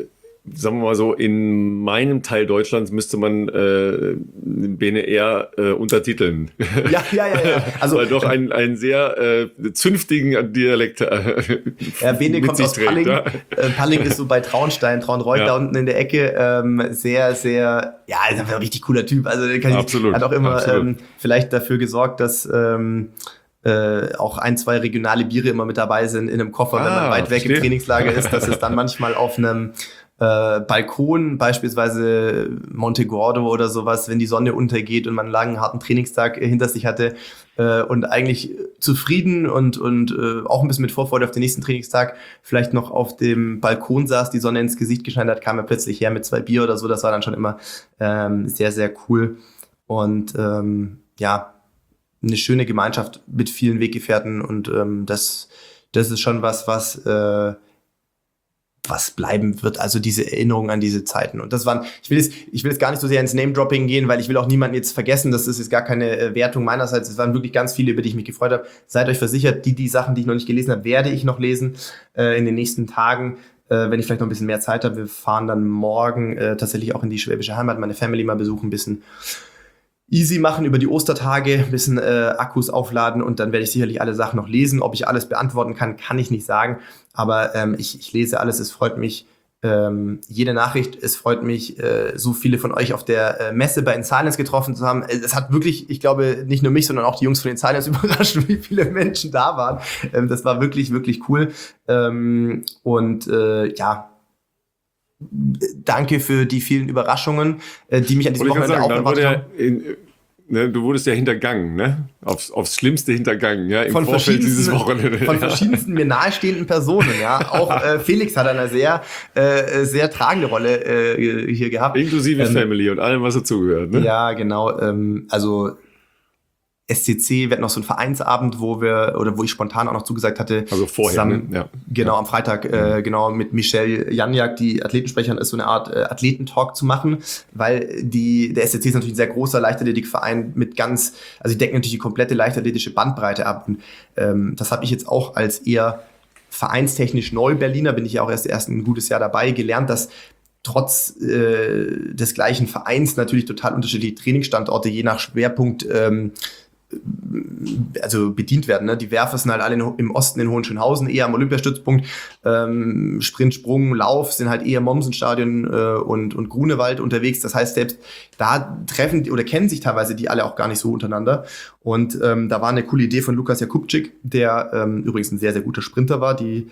Speaker 1: sagen wir mal so, in meinem Teil Deutschlands müsste man äh, Bene eher äh, untertiteln.
Speaker 2: Ja, ja, ja, ja.
Speaker 1: Also weil doch ein, ein sehr äh, zünftigen Dialekt äh,
Speaker 2: ja, Bene kommt aus
Speaker 1: trägt,
Speaker 2: Palling.
Speaker 1: Ja?
Speaker 2: Äh, Palling ist so bei Traunstein, Traunreuth ja. da unten in der Ecke. Ähm, sehr, sehr, ja, ist einfach ein richtig cooler Typ. Also kann ich,
Speaker 1: absolut,
Speaker 2: hat auch immer ähm,
Speaker 1: absolut.
Speaker 2: vielleicht dafür gesorgt, dass ähm, Äh, auch ein, zwei regionale Biere immer mit dabei sind in einem Koffer, ah, wenn man weit weg verstehe. Im Trainingslager ist, dass es dann manchmal auf einem äh, Balkon, beispielsweise Monte Gordo oder sowas, wenn die Sonne untergeht und man einen langen, harten Trainingstag äh, hinter sich hatte äh, und eigentlich zufrieden und, und äh, auch ein bisschen mit Vorfreude auf den nächsten Trainingstag vielleicht noch auf dem Balkon saß, die Sonne ins Gesicht gescheint hat, kam er plötzlich her mit zwei Bier oder so. Das war dann schon immer ähm, sehr, sehr cool. Und ähm, ja, eine schöne Gemeinschaft mit vielen Weggefährten und ähm, das, das ist schon was, was, äh, was bleiben wird. Also diese Erinnerung an diese Zeiten. Und das waren, ich will jetzt, ich will jetzt gar nicht so sehr ins Name-Dropping gehen, weil ich will auch niemanden jetzt vergessen. Das ist jetzt gar keine äh, Wertung meinerseits. Es waren wirklich ganz viele, über die ich mich gefreut habe. Seid euch versichert, die, die Sachen, die ich noch nicht gelesen habe, werde ich noch lesen äh, in den nächsten Tagen. Äh, wenn ich vielleicht noch ein bisschen mehr Zeit habe. Wir fahren dann morgen äh, tatsächlich auch in die schwäbische Heimat, meine Family mal besuchen, ein bisschen easy machen über die Ostertage, ein bisschen äh, Akkus aufladen und dann werde ich sicherlich alle Sachen noch lesen. Ob ich alles beantworten kann, kann ich nicht sagen. Aber ähm, ich, ich lese alles, es freut mich. Ähm, jede Nachricht, es freut mich, äh, so viele von euch auf der äh, Messe bei In Silence getroffen zu haben. Es hat wirklich, ich glaube, nicht nur mich, sondern auch die Jungs von In Silence überrascht, wie viele Menschen da waren. Ähm, das war wirklich, wirklich cool. Ähm, und äh, ja, danke für die vielen Überraschungen, die mich an diesem Wochenende auch erwartet haben.
Speaker 1: In, ne, du wurdest ja hintergangen, ne? Aufs, aufs Schlimmste hintergangen, ja, im
Speaker 2: von
Speaker 1: Vorfeld dieses Wochenende.
Speaker 2: Von verschiedensten mir nahestehenden Personen, ja. Auch äh, Felix hat eine sehr, äh, sehr tragende Rolle äh, hier gehabt.
Speaker 1: Inklusive ähm, Family und allem, was dazugehört, ne?
Speaker 2: Ja, genau. Ähm, also S C C, wir hatten noch so einen Vereinsabend, wo wir, oder wo ich spontan auch noch zugesagt hatte.
Speaker 1: Also vorher, zusammen,
Speaker 2: ne? Ja. Genau,
Speaker 1: ja.
Speaker 2: am Freitag, äh, genau, mit Michelle Janjak, die Athletensprecherin ist, so eine Art äh, Athletentalk zu machen, weil die, der S C C ist natürlich ein sehr großer Leichtathletikverein mit ganz, also die decken natürlich die komplette leichtathletische Bandbreite ab. Und ähm, das habe ich jetzt auch als eher vereinstechnisch Neu-Berliner, bin ich ja auch erst, erst ein gutes Jahr dabei, gelernt, dass trotz äh, des gleichen Vereins natürlich total unterschiedliche Trainingsstandorte je nach Schwerpunkt ähm, also bedient werden. Ne? Die Werfer sind halt alle in, im Osten in Hohenschönhausen, eher am Olympiastützpunkt. Ähm, Sprint, Sprung, Lauf sind halt eher Mommsenstadion äh, und, und Grunewald unterwegs. Das heißt, selbst da treffen die oder kennen sich teilweise die alle auch gar nicht so untereinander. Und ähm, da war eine coole Idee von Lukas Jakubczyk, der ähm, übrigens ein sehr, sehr guter Sprinter war. Die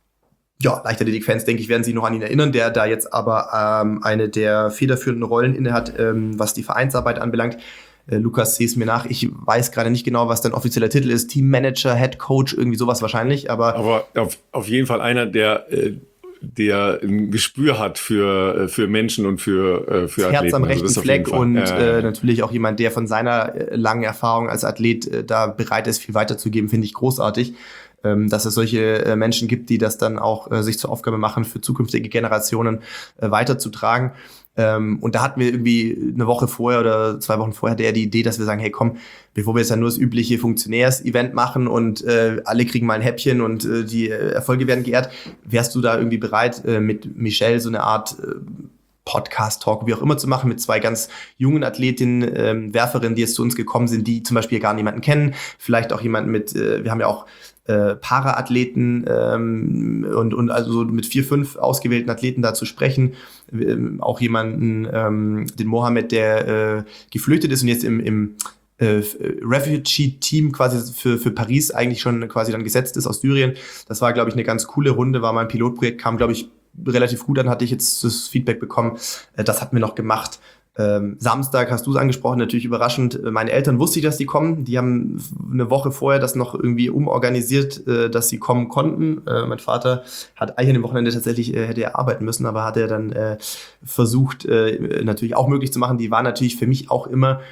Speaker 2: ja, Leichtathletik-Fans, denke ich, werden sich noch an ihn erinnern, der da jetzt aber ähm, eine der federführenden Rollen inne hat, ähm, was die Vereinsarbeit anbelangt. Äh, Lukas, sieh es mir nach. Ich weiß gerade nicht genau, was dein offizieller Titel ist. Teammanager, Head Coach, irgendwie sowas wahrscheinlich. Aber,
Speaker 1: aber auf, auf jeden Fall einer, der, äh, der ein Gespür hat für, für Menschen und für, für Athleten.
Speaker 2: Herz am rechten
Speaker 1: also
Speaker 2: Fleck und
Speaker 1: äh,
Speaker 2: äh, natürlich auch jemand, der von seiner äh, langen Erfahrung als Athlet äh, da bereit ist, viel weiterzugeben, finde ich großartig. Ähm, dass es solche äh, Menschen gibt, die das dann auch äh, sich zur Aufgabe machen, für zukünftige Generationen äh, weiterzutragen. Ähm, und da hatten wir irgendwie eine Woche vorher oder zwei Wochen vorher der die Idee, dass wir sagen, hey komm, bevor wir jetzt ja nur das übliche Funktionärs-Event machen und äh, alle kriegen mal ein Häppchen und äh, die äh, Erfolge werden geehrt, wärst du da irgendwie bereit, äh, mit Michelle so eine Art äh, Podcast-Talk, wie auch immer zu machen, mit zwei ganz jungen Athletinnen, ähm, Werferinnen, die jetzt zu uns gekommen sind, die zum Beispiel gar niemanden kennen, vielleicht auch jemanden mit, äh, wir haben ja auch äh, Para-Athleten ähm, und, und also so mit vier, fünf ausgewählten Athleten da zu sprechen, ähm, auch jemanden, ähm, den Mohammed, der äh, geflüchtet ist und jetzt im, im äh, Refugee-Team quasi für, für Paris eigentlich schon quasi dann gesetzt ist aus Syrien. Das war, glaube ich, eine ganz coole Runde, war mein Pilotprojekt, kam, glaube ich, relativ gut an, hatte ich jetzt das Feedback bekommen. Das hatten wir noch gemacht. Ähm, Samstag hast du es angesprochen, natürlich überraschend. Meine Eltern wusste ich, dass die kommen. Die haben eine Woche vorher das noch irgendwie umorganisiert, äh, dass sie kommen konnten. Äh, mein Vater hat eigentlich an dem Wochenende tatsächlich, äh, hätte er arbeiten müssen, aber hat er dann äh, versucht, äh, natürlich auch möglich zu machen. Die war natürlich für mich auch immer,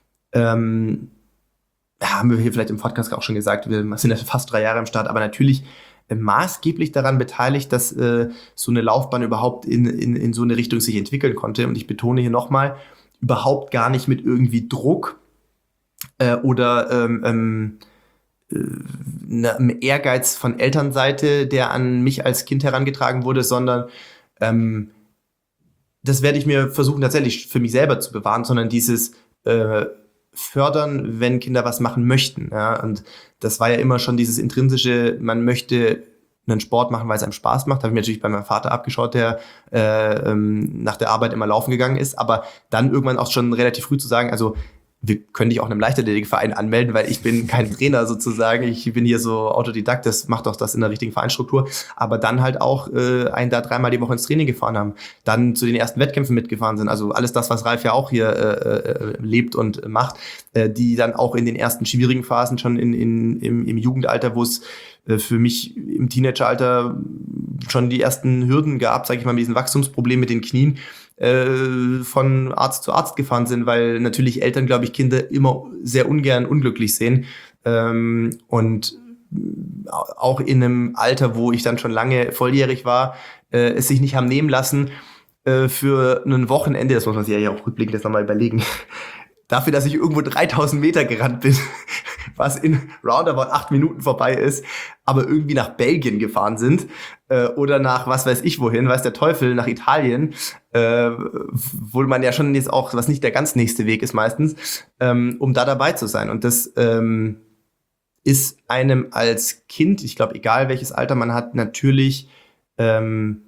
Speaker 2: ähm, haben wir hier vielleicht im Podcast auch schon gesagt, wir sind ja fast drei Jahre im Start, aber natürlich maßgeblich daran beteiligt, dass äh, so eine Laufbahn überhaupt in, in, in so eine Richtung sich entwickeln konnte. Und ich betone hier nochmal, überhaupt gar nicht mit irgendwie Druck äh, oder ähm, ähm, äh, einem Ehrgeiz von Elternseite, der an mich als Kind herangetragen wurde, sondern ähm, das werde ich mir versuchen tatsächlich für mich selber zu bewahren, sondern dieses äh, fördern, wenn Kinder was machen möchten. Ja? Und das war ja immer schon dieses intrinsische, man möchte einen Sport machen, weil es einem Spaß macht. Da habe ich mir natürlich bei meinem Vater abgeschaut, der äh, ähm, nach der Arbeit immer laufen gegangen ist. Aber dann irgendwann auch schon relativ früh zu sagen, also wir können dich auch in einem Leichtathletikverein anmelden, weil ich bin kein Trainer sozusagen. Ich bin hier so Autodidakt, das macht auch das in der richtigen Vereinsstruktur. Aber dann halt auch äh, ein, da dreimal die Woche ins Training gefahren haben. Dann zu den ersten Wettkämpfen mitgefahren sind. Also alles das, was Ralf ja auch hier äh, lebt und macht. Äh, die dann auch in den ersten schwierigen Phasen schon in, in, im, im Jugendalter, wo es äh, für mich im Teenageralter schon die ersten Hürden gab, sage ich mal, mit diesem Wachstumsproblem mit den Knien, von Arzt zu Arzt gefahren sind, weil natürlich Eltern, glaube ich, Kinder immer sehr ungern unglücklich sehen. Ähm, und auch in einem Alter, wo ich dann schon lange volljährig war, äh, es sich nicht haben nehmen lassen, äh, für ein Wochenende, das muss man sich ja auch rückblickend jetzt nochmal überlegen, dafür, dass ich irgendwo dreitausend Meter gerannt bin, was in roundabout acht Minuten vorbei ist, aber irgendwie nach Belgien gefahren sind äh, oder nach was weiß ich wohin, weiß der Teufel, nach Italien, äh, wo man ja schon jetzt auch, was nicht der ganz nächste Weg ist meistens, ähm, um da dabei zu sein. Und das ähm, ist einem als Kind, ich glaube, egal welches Alter man hat, natürlich ähm,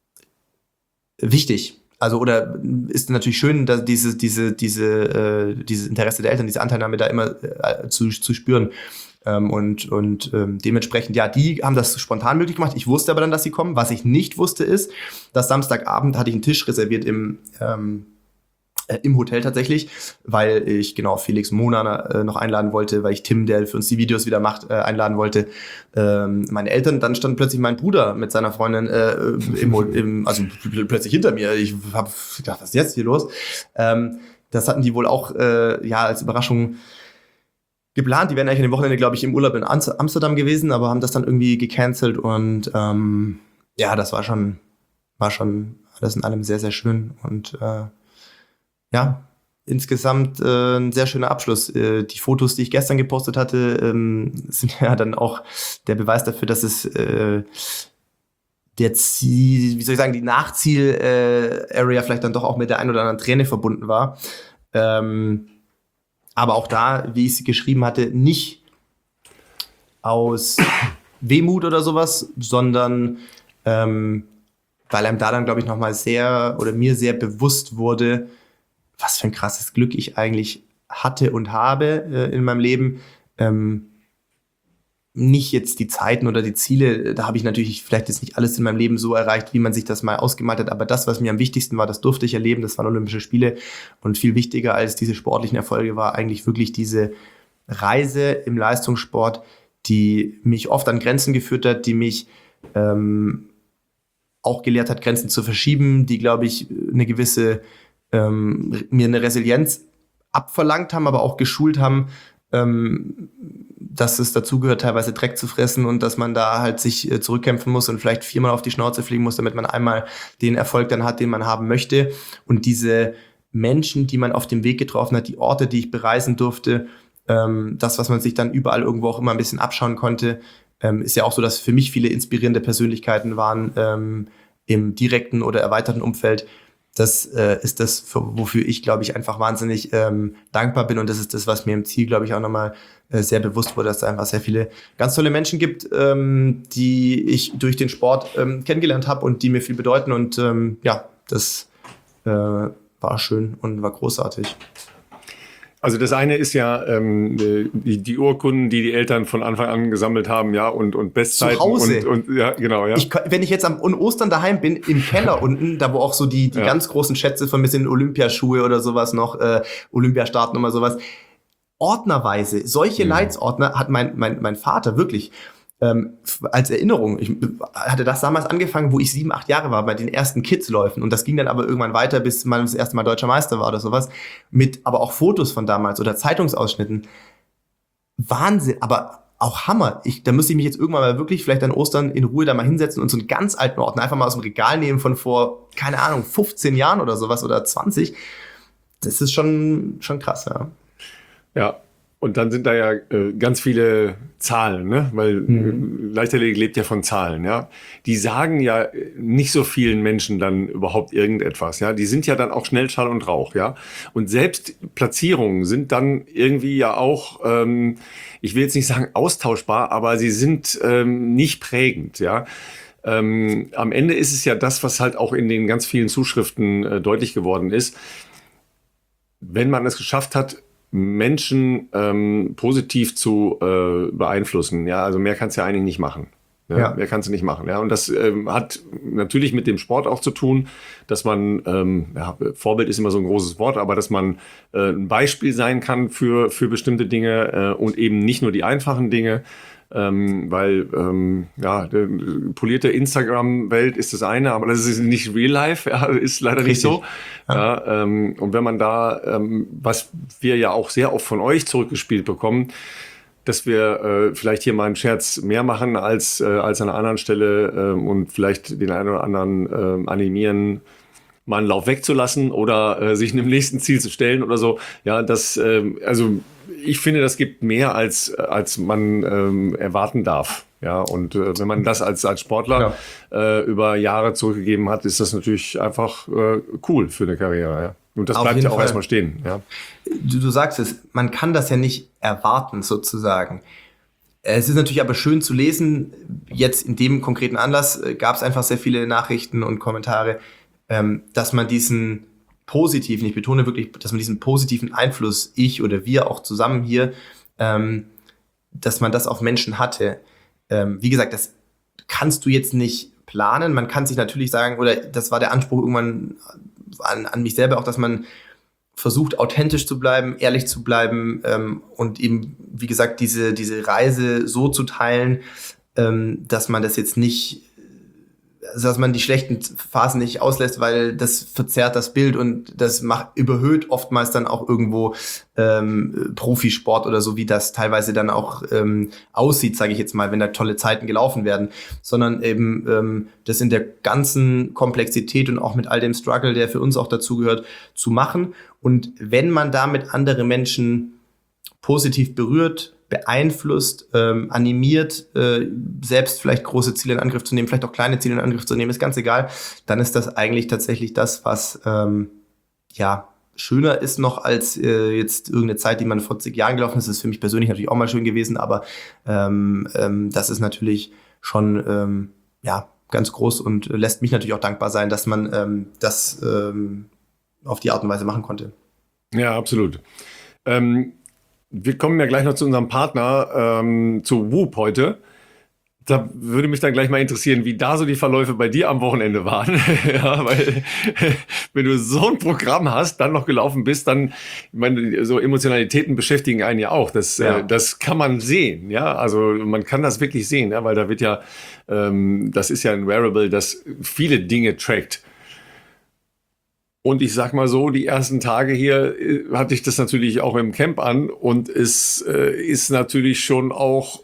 Speaker 2: wichtig. Also oder ist natürlich schön, dass diese diese diese äh, dieses Interesse der Eltern, diese Anteilnahme da immer äh, zu zu spüren ähm, und und ähm, dementsprechend ja, die haben das spontan möglich gemacht. Ich wusste aber dann, dass sie kommen. Was ich nicht wusste ist, dass Samstagabend hatte ich einen Tisch reserviert im ähm, äh, im Hotel tatsächlich, weil ich genau Felix Mona äh, noch einladen wollte, weil ich Tim, der für uns die Videos wieder macht, äh, einladen wollte. Ähm, meine Eltern, dann stand plötzlich mein Bruder mit seiner Freundin äh, im, im, also plötzlich hinter mir. Ich habe gedacht, was ist jetzt hier los? Ähm, das hatten die wohl auch äh, ja als Überraschung geplant. Die wären eigentlich an dem Wochenende, glaube ich, im Urlaub in Amsterdam gewesen, aber haben das dann irgendwie gecancelt und ähm, ja, das war schon war schon alles in allem sehr, sehr schön und äh, ja, insgesamt äh, ein sehr schöner Abschluss. Äh, die Fotos, die ich gestern gepostet hatte, ähm, sind ja dann auch der Beweis dafür, dass es äh, der Ziel, wie soll ich sagen, die Nachziel-Area äh, vielleicht dann doch auch mit der ein oder anderen Träne verbunden war. Ähm, aber auch da, wie ich sie geschrieben hatte, nicht aus Wehmut oder sowas, sondern ähm, weil einem da dann, glaube ich, nochmal sehr oder mir sehr bewusst wurde, was für ein krasses Glück ich eigentlich hatte und habe äh, in meinem Leben. Ähm, nicht jetzt die Zeiten oder die Ziele, da habe ich natürlich vielleicht jetzt nicht alles in meinem Leben so erreicht, wie man sich das mal ausgemalt hat, aber das, was mir am wichtigsten war, das durfte ich erleben, das waren Olympische Spiele und viel wichtiger als diese sportlichen Erfolge war eigentlich wirklich diese Reise im Leistungssport, die mich oft an Grenzen geführt hat, die mich ähm, auch gelehrt hat, Grenzen zu verschieben, die, glaube ich, eine gewisse Ähm, mir eine Resilienz abverlangt haben, aber auch geschult haben, ähm, dass es dazugehört, teilweise Dreck zu fressen und dass man da halt sich äh, zurückkämpfen muss und vielleicht viermal auf die Schnauze fliegen muss, damit man einmal den Erfolg dann hat, den man haben möchte. Und diese Menschen, die man auf dem Weg getroffen hat, die Orte, die ich bereisen durfte, ähm, das, was man sich dann überall irgendwo auch immer ein bisschen abschauen konnte, ähm, ist ja auch so, dass für mich viele inspirierende Persönlichkeiten waren ähm, im direkten oder erweiterten Umfeld. Das äh, ist das, für, wofür ich, glaube ich, einfach wahnsinnig ähm, dankbar bin. Und das ist das, was mir im Ziel, glaube ich, auch nochmal äh, sehr bewusst wurde, dass es einfach sehr viele ganz tolle Menschen gibt, ähm, die ich durch den Sport ähm, kennengelernt habe und die mir viel bedeuten. Und ähm, ja, das äh, war schön und war großartig.
Speaker 1: Also das eine ist ja ähm, die, die Urkunden, die die Eltern von Anfang an gesammelt haben, ja, und, und Bestzeiten.
Speaker 2: Zu Hause.
Speaker 1: Und, und ja, genau, ja.
Speaker 2: Ich, wenn ich jetzt am Ostern daheim bin, im Keller unten, da wo auch so die, die ja. ganz großen Schätze von ein bisschen Olympiaschuhe oder sowas noch, äh, Olympiastartnummer, sowas, ordnerweise, solche mhm. Leitsordner hat mein, mein, mein Vater wirklich ähm, als Erinnerung. Ich hatte das damals angefangen, wo ich sieben, acht Jahre war, bei den ersten Kidsläufen. Und das ging dann aber irgendwann weiter, bis man das erste Mal deutscher Meister war oder sowas. Mit aber auch Fotos von damals oder Zeitungsausschnitten. Wahnsinn, aber auch Hammer. Ich, da müsste ich mich jetzt irgendwann mal wirklich vielleicht an Ostern in Ruhe da mal hinsetzen und so einen ganz alten Ordner einfach mal aus dem Regal nehmen von vor, keine Ahnung, fünfzehn Jahren oder sowas oder zwanzig. Das ist schon, schon krass, ja.
Speaker 1: Ja. Und dann sind da ja äh, ganz viele Zahlen, ne? Weil mhm. Leichtathletik lebt ja von Zahlen, ja. Die sagen ja nicht so vielen Menschen dann überhaupt irgendetwas, ja. Die sind ja dann auch schnell Schall und Rauch, ja. Und selbst Platzierungen sind dann irgendwie ja auch, ähm, ich will jetzt nicht sagen austauschbar, aber sie sind ähm, nicht prägend, ja. Ähm, am Ende ist es ja das, was halt auch in den ganz vielen Zuschriften äh, deutlich geworden ist. Wenn man es geschafft hat, Menschen ähm, positiv zu äh, beeinflussen, ja, also mehr kannst du ja eigentlich nicht machen. Ja, ja. Mehr kannst du nicht machen. Ja, und das ähm, hat natürlich mit dem Sport auch zu tun, dass man, ähm, ja, Vorbild ist immer so ein großes Wort, aber dass man äh, ein Beispiel sein kann für, für bestimmte Dinge äh, und eben nicht nur die einfachen Dinge. Ähm, weil, ähm, ja, die polierte Instagram-Welt ist das eine, aber das ist nicht Real Life, ja, ist leider Richtig. Nicht so. Ja. Ja, ähm, und wenn man da, ähm, was wir ja auch sehr oft von euch zurückgespielt bekommen, dass wir äh, vielleicht hier mal einen Scherz mehr machen als, äh, als an einer anderen Stelle äh, und vielleicht den einen oder anderen äh, animieren, mal einen Lauf wegzulassen oder äh, sich einem nächsten Ziel zu stellen oder so. Ja, das, äh, also ich finde, das gibt mehr, als, als man ähm, erwarten darf. Ja, und äh, wenn man das als, als Sportler ja. äh, über Jahre zurückgegeben hat, ist das natürlich einfach äh, cool für eine Karriere. Ja. Und das Auf bleibt ja auch Fall. erstmal stehen. Ja.
Speaker 2: Du, du sagst es, man kann das ja nicht erwarten, sozusagen. Es ist natürlich aber schön zu lesen, jetzt in dem konkreten Anlass äh, gab es einfach sehr viele Nachrichten und Kommentare, ähm, dass man diesen positiven, ich betone wirklich, dass man diesen positiven Einfluss, ich oder wir auch zusammen hier, ähm, dass man das auf Menschen hatte. Ähm, wie gesagt, das kannst du jetzt nicht planen. Man kann sich natürlich sagen, oder das war der Anspruch irgendwann an, an mich selber auch, dass man versucht, authentisch zu bleiben, ehrlich zu bleiben ähm, und eben, wie gesagt, diese, diese Reise so zu teilen, ähm, dass man das jetzt nicht, also dass man die schlechten Phasen nicht auslässt, weil das verzerrt das Bild und das macht, überhöht oftmals dann auch irgendwo ähm, Profisport oder so, wie das teilweise dann auch ähm, aussieht, sage ich jetzt mal, wenn da tolle Zeiten gelaufen werden, sondern eben ähm, das in der ganzen Komplexität und auch mit all dem Struggle, der für uns auch dazugehört, zu machen. Und wenn man damit andere Menschen positiv berührt, beeinflusst, ähm, animiert, äh, selbst vielleicht große Ziele in Angriff zu nehmen, vielleicht auch kleine Ziele in Angriff zu nehmen, ist ganz egal, dann ist das eigentlich tatsächlich das, was ähm, ja schöner ist noch als äh, jetzt irgendeine Zeit, die man vor zig Jahren gelaufen ist. Das ist für mich persönlich natürlich auch mal schön gewesen, aber ähm, ähm, das ist natürlich schon ähm, ja ganz groß und lässt mich natürlich auch dankbar sein, dass man ähm, das ähm, auf die Art und Weise machen konnte.
Speaker 1: Ja, absolut. Ähm Wir kommen ja gleich noch zu unserem Partner, ähm, zu Whoop heute. Da würde mich dann gleich mal interessieren, wie da so die Verläufe bei dir am Wochenende waren. Ja, weil wenn du so ein Programm hast, dann noch gelaufen bist, dann, ich meine, so Emotionalitäten beschäftigen einen ja auch. Das, ja. Äh, das kann man sehen, ja. Also man kann das wirklich sehen, ja, weil da wird ja, ähm, das ist ja ein Wearable, das viele Dinge trackt. Und ich sag mal so, die ersten Tage hier äh, hatte ich das natürlich auch im Camp an und es äh, ist natürlich schon auch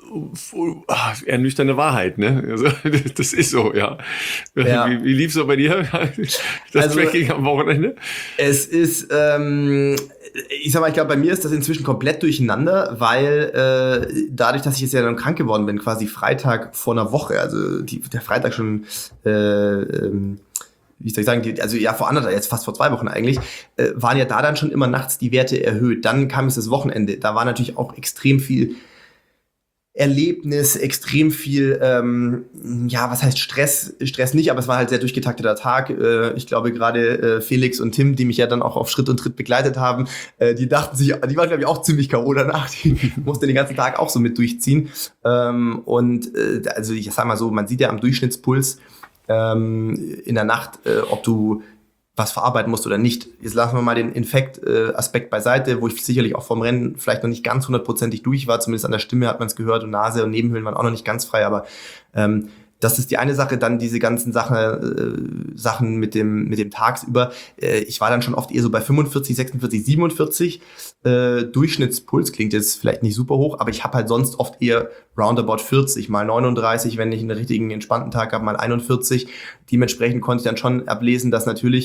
Speaker 1: äh, ernüchternde Wahrheit, ne? Also, das ist so, ja. ja. Wie, wie lief's so bei dir, das also, Tracking am Wochenende?
Speaker 2: Es ist, ähm, ich sag mal, ich glaube, bei mir ist das inzwischen komplett durcheinander, weil äh, dadurch, dass ich jetzt ja dann krank geworden bin, quasi Freitag vor einer Woche, also die, der Freitag schon äh, ähm, wie soll ich sagen, die, also ja vor anderthalb, jetzt fast vor zwei Wochen eigentlich, äh, waren ja da dann schon immer nachts die Werte erhöht. Dann kam es das Wochenende, da war natürlich auch extrem viel Erlebnis, extrem viel, ähm, ja, was heißt Stress? Stress nicht, aber es war halt sehr durchgetakteter Tag. Äh, ich glaube gerade äh, Felix und Tim, die mich ja dann auch auf Schritt und Tritt begleitet haben, äh, die dachten sich, die waren glaube ich auch ziemlich K O danach, die mussten den ganzen Tag auch so mit durchziehen. Ähm, und äh, also ich sag mal so, man sieht ja am Durchschnittspuls, Ähm, in der Nacht, äh, ob du was verarbeiten musst oder nicht. Jetzt lassen wir mal den Infekt-Aspekt äh, beiseite, wo ich sicherlich auch vom Rennen vielleicht noch nicht ganz hundertprozentig durch war, zumindest an der Stimme hat man es gehört und Nase und Nebenhöhlen waren auch noch nicht ganz frei, aber ähm, das ist die eine Sache, dann diese ganzen Sache, äh, Sachen mit dem mit dem tagsüber. Äh, ich war dann schon oft eher so bei fünfundvierzig, sechsundvierzig, siebenundvierzig. Äh, Durchschnittspuls klingt jetzt vielleicht nicht super hoch, aber ich habe halt sonst oft eher roundabout vierzig, mal neununddreißig, wenn ich einen richtigen entspannten Tag habe, mal einundvierzig. Dementsprechend konnte ich dann schon ablesen, dass natürlich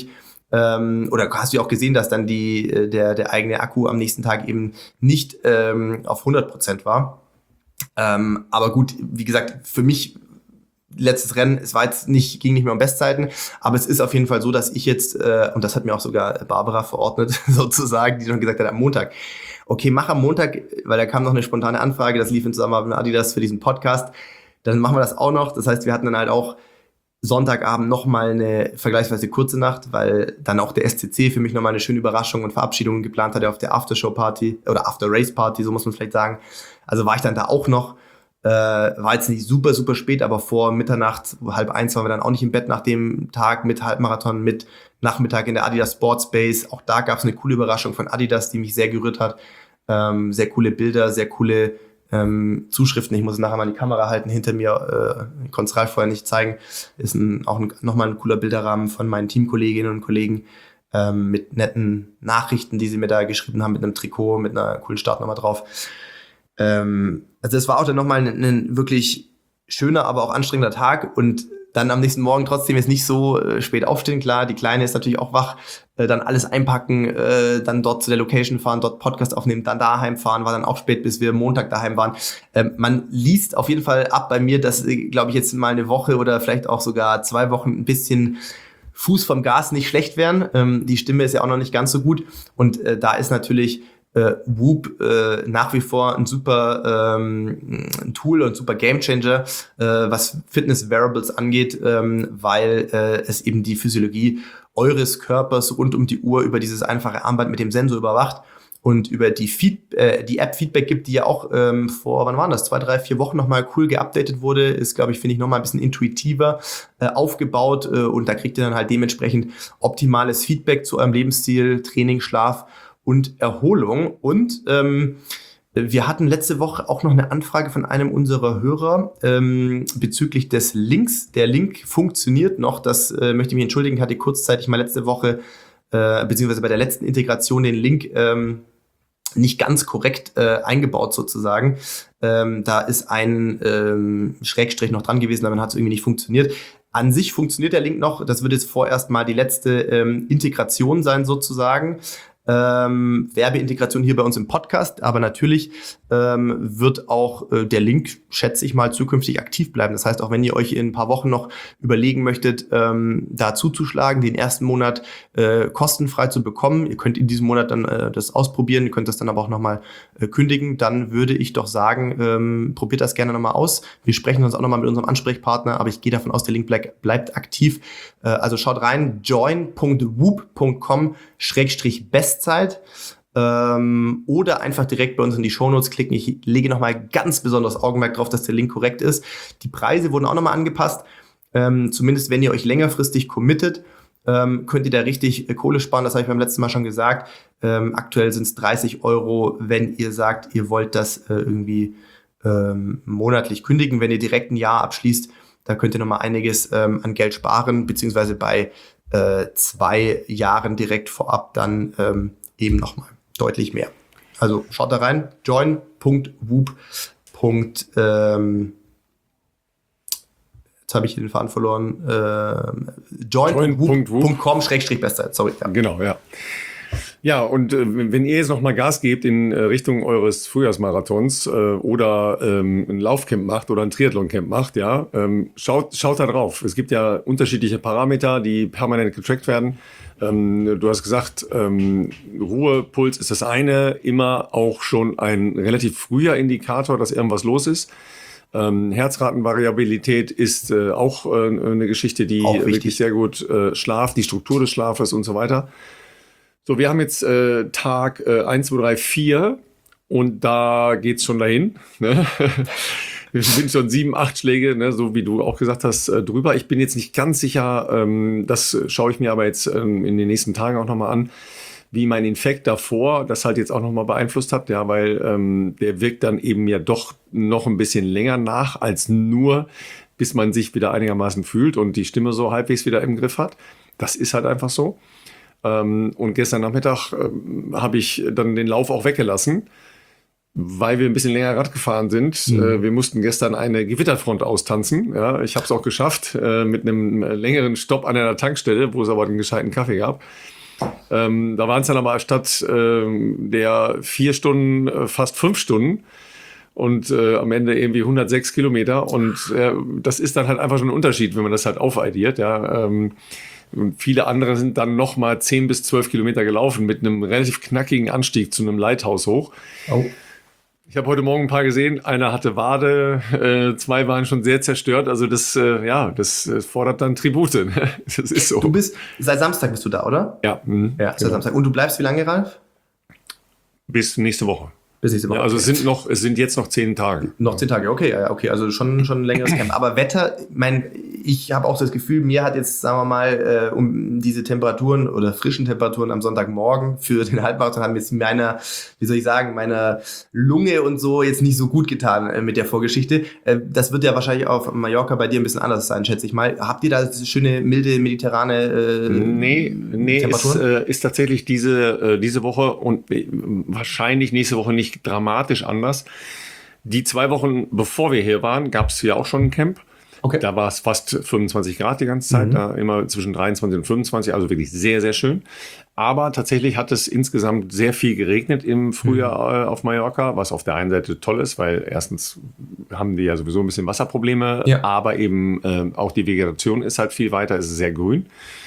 Speaker 2: Ähm, oder hast du ja auch gesehen, dass dann die, der, der eigene Akku am nächsten Tag eben nicht ähm, auf hundert Prozent war. Ähm, aber gut, wie gesagt, für mich letztes Rennen, es war jetzt nicht, ging nicht mehr um Bestzeiten, aber es ist auf jeden Fall so, dass ich jetzt, äh, und das hat mir auch sogar Barbara verordnet, sozusagen, die dann gesagt hat, am Montag, okay, mach am Montag, weil da kam noch eine spontane Anfrage, das lief in Zusammenarbeit mit Adidas für diesen Podcast, dann machen wir das auch noch. Das heißt, wir hatten dann halt auch Sonntagabend nochmal eine vergleichsweise kurze Nacht, weil dann auch der S C C für mich nochmal eine schöne Überraschung und Verabschiedung geplant hatte auf der Aftershow-Party oder After-Race-Party, so muss man vielleicht sagen. Also war ich dann da auch noch. Äh, war jetzt nicht super, super spät, aber vor Mitternacht, halb eins waren wir dann auch nicht im Bett nach dem Tag mit Halbmarathon, mit Nachmittag in der Adidas Sportspace. Auch da gab es eine coole Überraschung von Adidas, die mich sehr gerührt hat. Ähm, sehr coole Bilder, sehr coole ähm, Zuschriften. Ich muss es nachher mal in die Kamera halten. Hinter mir, äh, ich konnte es Ralf vorher nicht zeigen, ist ein, auch ein, nochmal ein cooler Bilderrahmen von meinen Teamkolleginnen und Kollegen ähm, mit netten Nachrichten, die sie mir da geschrieben haben, mit einem Trikot, mit einer coolen Startnummer drauf. Ähm, also es war auch dann nochmal ein, ein wirklich schöner, aber auch anstrengender Tag und dann am nächsten Morgen trotzdem jetzt nicht so äh, spät aufstehen. Klar, die Kleine ist natürlich auch wach, äh, dann alles einpacken, äh, dann dort zu der Location fahren, dort Podcast aufnehmen, dann daheim fahren, war dann auch spät, bis wir Montag daheim waren. Ähm, man liest auf jeden Fall ab bei mir, dass, äh, glaube ich, jetzt mal eine Woche oder vielleicht auch sogar zwei Wochen ein bisschen Fuß vom Gas nicht schlecht wären. Ähm, die Stimme ist ja auch noch nicht ganz so gut und äh, da ist natürlich Äh, Whoop äh, nach wie vor ein super ähm, ein Tool und super Gamechanger, äh, was Fitness-Variables angeht, ähm, weil äh, es eben die Physiologie eures Körpers rund um die Uhr über dieses einfache Armband mit dem Sensor überwacht und über die, Feed, äh, die App Feedback gibt, die ja auch ähm, vor, wann waren das, zwei, drei, vier Wochen nochmal cool geupdatet wurde, ist, glaube ich, finde ich, nochmal ein bisschen intuitiver äh, aufgebaut äh, und da kriegt ihr dann halt dementsprechend optimales Feedback zu eurem Lebensstil, Training, Schlaf und Erholung. Und ähm, wir hatten letzte Woche auch noch eine Anfrage von einem unserer Hörer ähm, bezüglich des Links. Der Link funktioniert noch. Das äh, möchte ich mich entschuldigen. Ich hatte kurzzeitig mal letzte Woche, äh, beziehungsweise bei der letzten Integration den Link ähm, nicht ganz korrekt äh, eingebaut sozusagen. Ähm, da ist ein ähm, Schrägstrich noch dran gewesen, aber dann hat es irgendwie nicht funktioniert. An sich funktioniert der Link noch. Das wird jetzt vorerst mal die letzte ähm, Integration sein sozusagen. Ähm, Werbeintegration hier bei uns im Podcast, aber natürlich ähm, wird auch äh, der Link, schätze ich mal, zukünftig aktiv bleiben. Das heißt, auch wenn ihr euch in ein paar Wochen noch überlegen möchtet, ähm, da zuzuschlagen, den ersten Monat äh, kostenfrei zu bekommen, ihr könnt in diesem Monat dann äh, das ausprobieren, ihr könnt das dann aber auch nochmal äh, kündigen, dann würde ich doch sagen, ähm, probiert das gerne nochmal aus. Wir sprechen uns auch nochmal mit unserem Ansprechpartner, aber ich gehe davon aus, der Link bleib, bleibt aktiv. Äh, also schaut rein, join punkt whoop punkt com schrägstrich Bestzeit ähm, oder einfach direkt bei uns in die Shownotes klicken. Ich lege nochmal ganz besonders Augenmerk drauf, dass der Link korrekt ist. Die Preise wurden auch nochmal angepasst. Ähm, zumindest wenn ihr euch längerfristig committet, ähm, könnt ihr da richtig äh, Kohle sparen. Das habe ich beim letzten Mal schon gesagt. Ähm, aktuell sind es dreißig Euro, wenn ihr sagt, ihr wollt das äh, irgendwie ähm, monatlich kündigen. Wenn ihr direkt ein Jahr abschließt, da könnt ihr nochmal einiges ähm, an Geld sparen, beziehungsweise bei äh, zwei Jahren direkt vorab dann ähm, eben nochmal deutlich mehr. Also schaut da rein, join punkt whoop punkt com. Jetzt habe ich den Faden verloren. Äh, join punkt whoop punkt com schrägstrich Bestzeit. Sorry. Ja.
Speaker 1: Genau, ja. Ja, und äh, wenn ihr jetzt noch mal Gas gebt in äh, Richtung eures Frühjahrsmarathons äh, oder ähm, ein Laufcamp macht oder ein Triathloncamp macht, ja, ähm, schaut, schaut da drauf. Es gibt ja unterschiedliche Parameter, die permanent getrackt werden. Ähm, du hast gesagt, ähm, Ruhepuls ist das eine, immer auch schon ein relativ früher Indikator, dass irgendwas los ist. Ähm, Herzratenvariabilität ist äh, auch äh, eine Geschichte, die wirklich sehr gut äh, Schlaf, die Struktur des Schlafes und so weiter. So, wir haben jetzt äh, Tag äh, eins, zwei, drei, vier und da geht's schon dahin. Ne? Wir sind schon sieben, acht Schläge, ne, so wie du auch gesagt hast, äh, drüber. Ich bin jetzt nicht ganz sicher, ähm, das schaue ich mir aber jetzt ähm, in den nächsten Tagen auch nochmal an, wie mein Infekt davor das halt jetzt auch nochmal beeinflusst hat, ja, weil ähm, der wirkt dann eben ja doch noch ein bisschen länger nach, als nur, bis man sich wieder einigermaßen fühlt und die Stimme so halbwegs wieder im Griff hat. Das ist halt einfach so. Ähm, und gestern Nachmittag ähm, habe ich dann den Lauf auch weggelassen, weil wir ein bisschen länger Rad gefahren sind. Mhm. Äh, wir mussten gestern eine Gewitterfront austanzen. Ja, ich habe es auch geschafft äh, mit einem längeren Stopp an einer Tankstelle, wo es aber einen gescheiten Kaffee gab. Ähm, da waren es dann aber statt äh, der vier Stunden äh, fast fünf Stunden und äh, am Ende irgendwie hundertsechs Kilometer. Und äh, das ist dann halt einfach schon ein Unterschied, wenn man das halt aufaddiert. Ja. Ähm, und viele andere sind dann nochmal zehn bis zwölf Kilometer gelaufen mit einem relativ knackigen Anstieg zu einem Lighthouse hoch. Oh. Ich habe heute Morgen ein paar gesehen. Einer hatte Wade, äh, zwei waren schon sehr zerstört. Also das, äh, ja, das, das fordert dann Tribute. Ne? Das ist so.
Speaker 2: Du bist, seit Samstag bist du da, oder?
Speaker 1: Ja. Mh,
Speaker 2: ja, seit genau. Samstag. Und du bleibst wie lange, Ralf?
Speaker 1: Bis nächste Woche.
Speaker 2: Bis nächste Woche.
Speaker 1: Ja, also okay. es sind noch, es sind jetzt noch zehn Tage.
Speaker 2: Noch zehn Tage, okay, ja, okay, also schon, schon ein längeres Camp. Aber Wetter, mein, ich habe auch das Gefühl, mir hat jetzt, sagen wir mal, äh, um diese Temperaturen oder frischen Temperaturen am Sonntagmorgen für den Halbmarathon haben jetzt meiner, wie soll ich sagen, meiner Lunge und so jetzt nicht so gut getan äh, mit der Vorgeschichte. Äh, das wird ja wahrscheinlich auf Mallorca bei dir ein bisschen anders sein, schätze ich mal. Habt ihr da schöne, milde, mediterrane äh,
Speaker 1: nee, nee, Temperaturen? Nee, ist, äh, ist tatsächlich diese, äh, diese Woche und äh, wahrscheinlich nächste Woche nicht dramatisch anders. Die zwei Wochen, bevor wir hier waren, gab es hier auch schon ein Camp. Okay. Da war es fast fünfundzwanzig Grad die ganze Zeit, mhm. da immer zwischen dreiundzwanzig und fünfundzwanzig, also wirklich sehr, sehr schön. Aber tatsächlich hat es insgesamt sehr viel geregnet im Frühjahr mhm. auf Mallorca, was auf der einen Seite toll ist, weil erstens haben die ja sowieso ein bisschen Wasserprobleme, ja. aber eben äh, auch die Vegetation ist halt viel weiter, es ist sehr grün.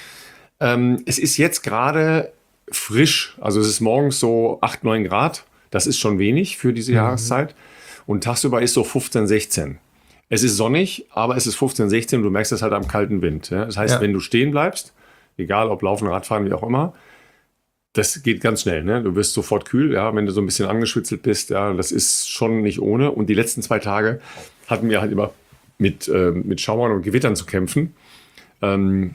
Speaker 1: Ähm, es ist jetzt gerade frisch, also es ist morgens so acht, neun Grad. Das ist schon wenig für diese mhm. Jahreszeit. Und tagsüber ist so fünfzehn, sechzehn. Es ist sonnig, aber es ist fünfzehn, sechzehn und du merkst das halt am kalten Wind. Ja? Das heißt, ja. wenn du stehen bleibst, egal ob Laufen, Radfahren, wie auch immer, das geht ganz schnell. Ne? Du wirst sofort kühl, ja? Wenn du so ein bisschen angeschwitzelt bist. Ja? Das ist schon nicht ohne. Und die letzten zwei Tage hatten wir halt immer mit, äh, mit Schauern und Gewittern zu kämpfen. Ähm,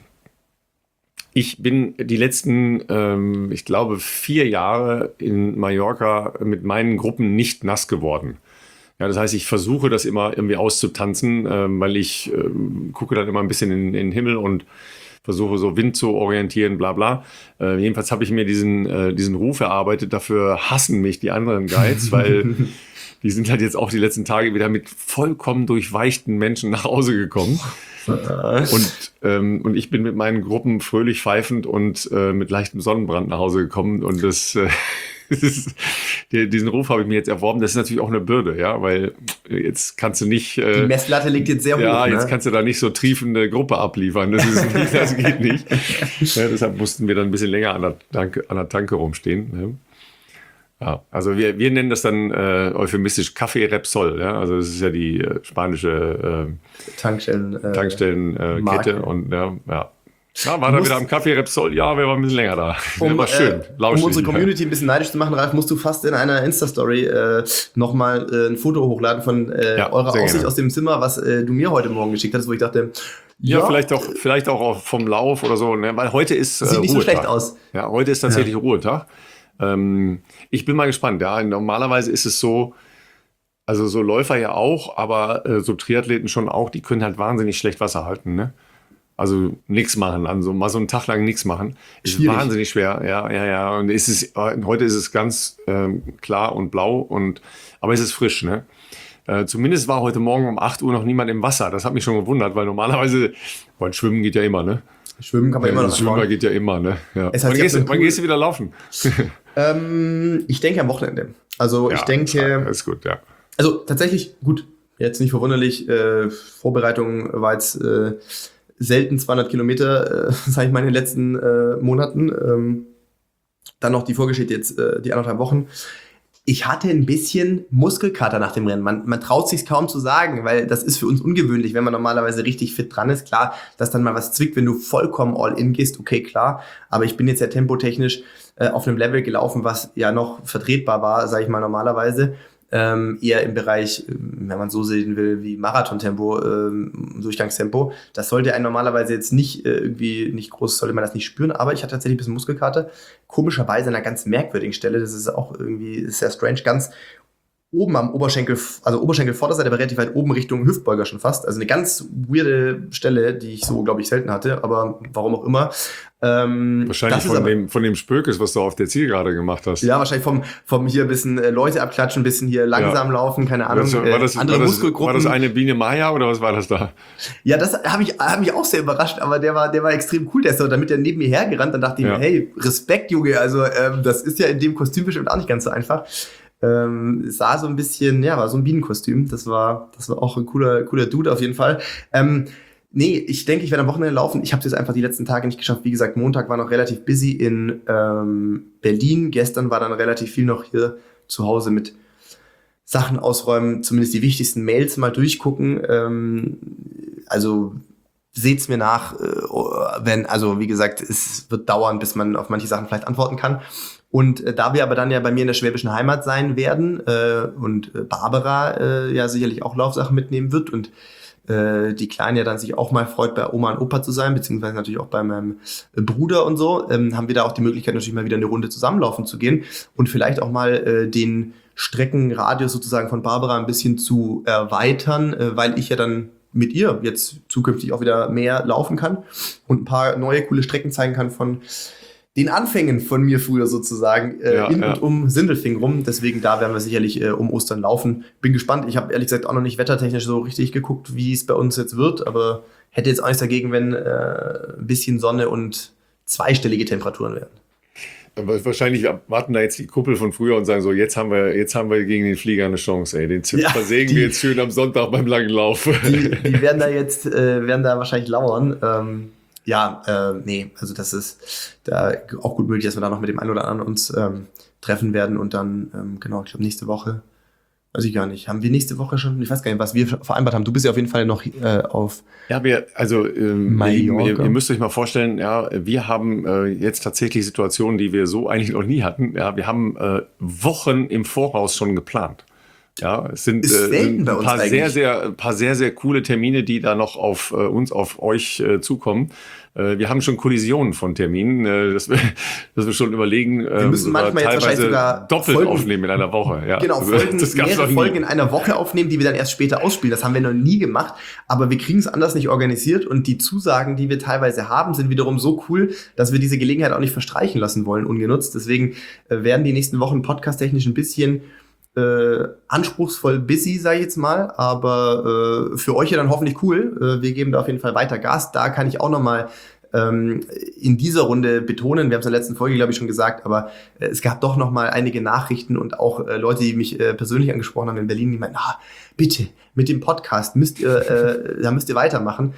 Speaker 1: Ich bin die letzten, ähm, ich glaube, vier Jahre in Mallorca mit meinen Gruppen nicht nass geworden. Ja, das heißt, ich versuche das immer irgendwie auszutanzen, ähm, weil ich ähm, gucke dann immer ein bisschen in, in den Himmel und versuche so Wind zu orientieren, bla bla. Äh, jedenfalls habe ich mir diesen, äh, diesen Ruf erarbeitet. Dafür hassen mich die anderen Guides, weil die sind halt jetzt auch die letzten Tage wieder mit vollkommen durchweichten Menschen nach Hause gekommen. Und, ähm, und ich bin mit meinen Gruppen fröhlich pfeifend und äh, mit leichtem Sonnenbrand nach Hause gekommen. Und das, äh, das ist, die, diesen Ruf habe ich mir jetzt erworben. Das ist natürlich auch eine Bürde, ja, weil jetzt kannst du nicht. Äh,
Speaker 2: die Messlatte liegt jetzt sehr hoch.
Speaker 1: Ja, jetzt
Speaker 2: ne?
Speaker 1: kannst du da nicht so triefende Gruppe abliefern. Das, ist nicht, das geht nicht. Ja, deshalb mussten wir dann ein bisschen länger an der Tanke, an der Tanke rumstehen. Ne? Ja, also wir, wir nennen das dann äh, euphemistisch Café Repsol. Ja? Also das ist ja die äh, spanische äh,
Speaker 2: Tankstellen, äh,
Speaker 1: Tankstellenkette. Äh, und ja, ja. Ja, war da wieder am Café Repsol? Ja, wir waren ein bisschen länger da.
Speaker 2: Um,
Speaker 1: war schön,
Speaker 2: äh, um unsere Community ein bisschen neidisch zu machen, Ralf, musst du fast in einer Insta-Story äh, nochmal äh, ein Foto hochladen von äh, ja, eurer Aussicht gerne. Aus dem Zimmer, was äh, du mir heute Morgen geschickt hast, wo ich dachte,
Speaker 1: ja, ja vielleicht auch vielleicht auch vom Lauf oder so, ne? Weil heute ist äh,
Speaker 2: Sieht nicht
Speaker 1: Ruhetag.
Speaker 2: So schlecht aus.
Speaker 1: Ja, heute ist tatsächlich ja. Ruhetag. Ähm, ich bin mal gespannt. Ja, normalerweise ist es so, also so Läufer ja auch, aber äh, so Triathleten schon auch, die können halt wahnsinnig schlecht Wasser halten, ne? Also nichts machen, also mal so einen Tag lang nichts machen, ist Schwierig. Wahnsinnig schwer. Ja, ja, ja. Und es ist, heute ist es ganz ähm, klar und blau, und aber es ist frisch, ne? Äh, zumindest war heute Morgen um acht Uhr noch niemand im Wasser. Das hat mich schon gewundert, weil normalerweise, weil Schwimmen geht ja immer, ne?
Speaker 2: Schwimmen kann man ja, immer noch.
Speaker 1: Schwimmen geht ja immer, ne? Ja.
Speaker 2: Es heißt,
Speaker 1: wann, gehst, du, wann gehst du wieder laufen?
Speaker 2: ähm, ich denke am Wochenende. Also
Speaker 1: ja,
Speaker 2: ich denke.
Speaker 1: Ist gut, ja.
Speaker 2: Also tatsächlich, gut, jetzt nicht verwunderlich. Äh, Vorbereitung war jetzt äh, selten zweihundert Kilometer, äh, sage ich mal, in den letzten äh, Monaten. Ähm, dann noch die Vorgeschichte jetzt, äh, die anderthalb Wochen. Ich hatte ein bisschen Muskelkater nach dem Rennen. Man, man traut sich kaum zu sagen, weil das ist für uns ungewöhnlich, wenn man normalerweise richtig fit dran ist. Klar, dass dann mal was zwickt, wenn du vollkommen all in gehst, okay, klar. Aber ich bin jetzt ja tempotechnisch äh, auf einem Level gelaufen, was ja noch vertretbar war, sage ich mal normalerweise. Ähm, eher im Bereich, wenn man so sehen will, wie Marathontempo, ähm, Durchgangstempo. Das sollte einen normalerweise jetzt nicht äh, irgendwie, nicht groß, sollte man das nicht spüren, aber ich hatte tatsächlich ein bisschen Muskelkater. Komischerweise an einer ganz merkwürdigen Stelle, das ist auch irgendwie sehr strange, ganz oben am Oberschenkel, also Oberschenkel-Vorderseite, aber relativ weit oben Richtung Hüftbeuger schon fast. Also eine ganz weirde Stelle, die ich so, glaube ich, selten hatte, aber warum auch immer. Ähm,
Speaker 1: wahrscheinlich von, aber, dem, von dem Spökes, was du auf der Zielgerade gemacht hast.
Speaker 2: Ja, wahrscheinlich vom, vom hier ein bisschen äh, Leute abklatschen, ein bisschen hier langsam ja. laufen, keine Ahnung.
Speaker 1: Das, war, das,
Speaker 2: äh, andere
Speaker 1: war, das,
Speaker 2: Muskelgruppen.
Speaker 1: War das eine Biene Maya oder was war das da?
Speaker 2: Ja, das habe ich hab mich auch sehr überrascht, aber der war, der war extrem cool. Der ist so damit der neben mir hergerannt, dann dachte ich ja. mir, hey, Respekt, Junge, also ähm, das ist ja in dem Kostüm bestimmt auch nicht ganz so einfach. Ähm, es sah so ein bisschen, ja, war so ein Bienenkostüm. Das war, das war auch ein cooler, cooler Dude auf jeden Fall. Ähm, Nee, ich denke, ich werde am Wochenende laufen. Ich habe es jetzt einfach die letzten Tage nicht geschafft. Wie gesagt, Montag war noch relativ busy in ähm, Berlin. Gestern war dann relativ viel noch hier zu Hause mit Sachen ausräumen, zumindest die wichtigsten Mails mal durchgucken. Ähm, also seht's mir nach, äh, wenn, also wie gesagt, es wird dauern, bis man auf manche Sachen vielleicht antworten kann. Und äh, da wir aber dann ja bei mir in der schwäbischen Heimat sein werden äh, und äh, Barbara äh, ja sicherlich auch Laufsachen mitnehmen wird und die Kleine ja dann sich auch mal freut, bei Oma und Opa zu sein, beziehungsweise natürlich auch bei meinem Bruder und so, ähm, haben wir da auch die Möglichkeit, natürlich mal wieder eine Runde zusammenlaufen zu gehen und vielleicht auch mal äh, den Streckenradius sozusagen von Barbara ein bisschen zu erweitern, äh, weil ich ja dann mit ihr jetzt zukünftig auch wieder mehr laufen kann und ein paar neue coole Strecken zeigen kann von den Anfängen von mir früher sozusagen äh,
Speaker 1: ja,
Speaker 2: in
Speaker 1: ja.
Speaker 2: und um Sindelfingen rum. Deswegen da werden wir sicherlich äh, um Ostern laufen. Bin gespannt. Ich habe ehrlich gesagt auch noch nicht wettertechnisch so richtig geguckt, wie es bei uns jetzt wird. Aber hätte jetzt auch nichts dagegen, wenn äh, ein bisschen Sonne und zweistellige Temperaturen werden.
Speaker 1: Aber wahrscheinlich warten da jetzt die Kuppel von früher und sagen so, jetzt haben wir, jetzt haben wir gegen den Flieger eine Chance, ey. Den Zip ja, versägen wir jetzt schön am Sonntag beim langen Lauf.
Speaker 2: Die, die werden da jetzt, äh, werden da wahrscheinlich lauern. Ähm, Ja, äh, nee, also das ist da auch gut möglich, dass wir da noch mit dem einen oder anderen uns ähm, treffen werden und dann, ähm, genau, ich glaube nächste Woche, weiß ich gar nicht, haben wir nächste Woche schon, ich weiß gar nicht, was wir vereinbart haben. Du bist ja auf jeden Fall noch äh, auf
Speaker 1: Ja, wir, also ähm, ihr, ihr müsst euch mal vorstellen, ja, wir haben äh, jetzt tatsächlich Situationen, die wir so eigentlich noch nie hatten. Ja, wir haben äh, Wochen im Voraus schon geplant. Ja, es sind, äh, sind ein paar sehr, sehr, ein paar sehr, sehr coole Termine, die da noch auf äh, uns, auf euch äh, zukommen. Äh, wir haben schon Kollisionen von Terminen, äh, dass, wir, dass wir schon überlegen, äh,
Speaker 2: wir müssen manchmal jetzt wahrscheinlich sogar
Speaker 1: doppelt
Speaker 2: Folgen,
Speaker 1: aufnehmen in einer Woche. Ja.
Speaker 2: Genau, Folgen,
Speaker 1: das gab's
Speaker 2: mehrere Folgen in einer Woche aufnehmen, die wir dann erst später ausspielen. Das haben wir noch nie gemacht, aber wir kriegen es anders nicht organisiert und die Zusagen, die wir teilweise haben, sind wiederum so cool, dass wir diese Gelegenheit auch nicht verstreichen lassen wollen, ungenutzt. Deswegen äh, werden die nächsten Wochen podcasttechnisch ein bisschen Äh, anspruchsvoll busy, sage ich jetzt mal, aber äh, für euch ja dann hoffentlich cool. Äh, wir geben da auf jeden Fall weiter Gas. Da kann ich auch nochmal ähm, in dieser Runde betonen, wir haben es in der letzten Folge, glaube ich, schon gesagt, aber äh, es gab doch nochmal einige Nachrichten und auch äh, Leute, die mich äh, persönlich angesprochen haben in Berlin, die meinten, ah, bitte, mit dem Podcast müsst ihr, äh, da müsst ihr weitermachen.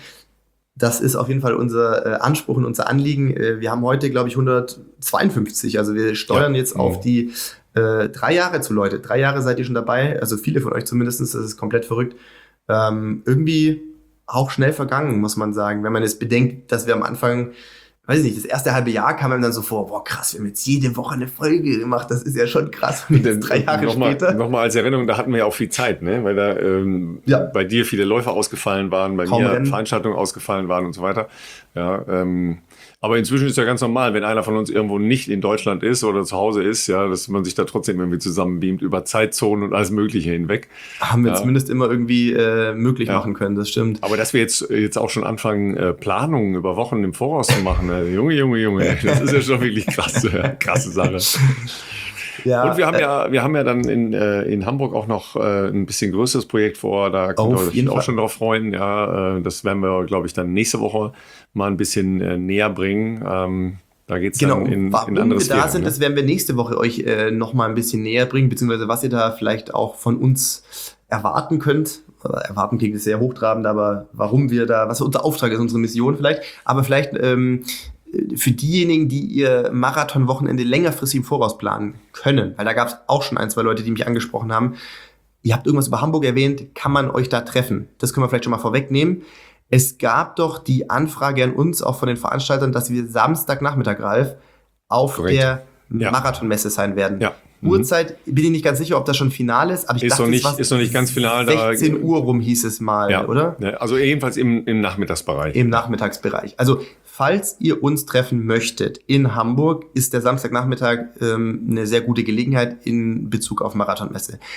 Speaker 2: Das ist auf jeden Fall unser äh, Anspruch und unser Anliegen. Äh, wir haben heute, glaube ich, hundertzweiundfünfzig. Also wir steuern ja. jetzt auf mhm. die äh, drei Jahre zu, Leute. Drei Jahre seid ihr schon dabei. Also viele von euch zumindest. Das ist komplett verrückt. Ähm, irgendwie auch schnell vergangen, muss man sagen. Wenn man jetzt bedenkt, dass wir am Anfang, weiß ich nicht, das erste halbe Jahr kam einem dann so vor, boah krass, wir haben jetzt jede Woche eine Folge gemacht. Das ist ja schon krass. Und jetzt drei Jahre
Speaker 1: noch mal,
Speaker 2: später.
Speaker 1: Nochmal als Erinnerung, da hatten wir ja auch viel Zeit, ne? Weil da ähm, ja. bei dir viele Läufer ausgefallen waren, bei Kaum mir Rennen. Veranstaltungen ausgefallen waren und so weiter. Ja, ähm, aber inzwischen ist ja ganz normal, wenn einer von uns irgendwo nicht in Deutschland ist oder zu Hause ist, ja, dass man sich da trotzdem irgendwie zusammenbeamt über Zeitzonen und alles Mögliche hinweg.
Speaker 2: Haben wir
Speaker 1: ja.
Speaker 2: zumindest immer irgendwie äh, möglich ja. machen können, das stimmt.
Speaker 1: Aber dass wir jetzt, jetzt auch schon anfangen, äh, Planungen über Wochen im Voraus zu machen, äh, Junge, Junge, Junge, das ist ja schon wirklich krass, ja, krasse Sache. Ja, und wir haben äh, ja, wir haben ja dann in, äh, in Hamburg auch noch äh, ein bisschen größeres Projekt vor. Da könnt ihr euch auch Fall. schon drauf freuen. Ja, äh, das werden wir, glaube ich, dann nächste Woche mal ein bisschen äh, näher bringen. Ähm, da geht's
Speaker 2: genau,
Speaker 1: dann in,
Speaker 2: warum
Speaker 1: in andere
Speaker 2: wir
Speaker 1: Sphären,
Speaker 2: da sind,
Speaker 1: ne?
Speaker 2: Das werden wir nächste Woche euch äh, noch mal ein bisschen näher bringen, beziehungsweise was ihr da vielleicht auch von uns erwarten könnt. Erwarten klingt sehr hochtrabend, aber warum wir da, was unser Auftrag ist, unsere Mission vielleicht. Aber vielleicht ähm, für diejenigen, die ihr Marathon-Wochenende längerfristig im Voraus planen können, weil da gab es auch schon ein, zwei Leute, die mich angesprochen haben. Ihr habt irgendwas über Hamburg erwähnt, kann man euch da treffen? Das können wir vielleicht schon mal vorwegnehmen. Es gab doch die Anfrage an uns, auch von den Veranstaltern, dass wir Samstagnachmittag, Ralf, auf Korrekt. der ja. Marathonmesse sein werden. Ja. Mhm. Uhrzeit, bin ich nicht ganz sicher, ob das schon final ist, aber ich
Speaker 1: ist
Speaker 2: dachte,
Speaker 1: noch nicht,
Speaker 2: es war
Speaker 1: ist noch nicht ganz final.
Speaker 2: sechzehn Uhr rum hieß es mal,
Speaker 1: ja.
Speaker 2: oder?
Speaker 1: Ja, also jedenfalls im, im Nachmittagsbereich.
Speaker 2: Im Nachmittagsbereich. Also falls ihr uns treffen möchtet in Hamburg, ist der Samstagnachmittag ähm, eine sehr gute Gelegenheit in Bezug auf Marathonmesse.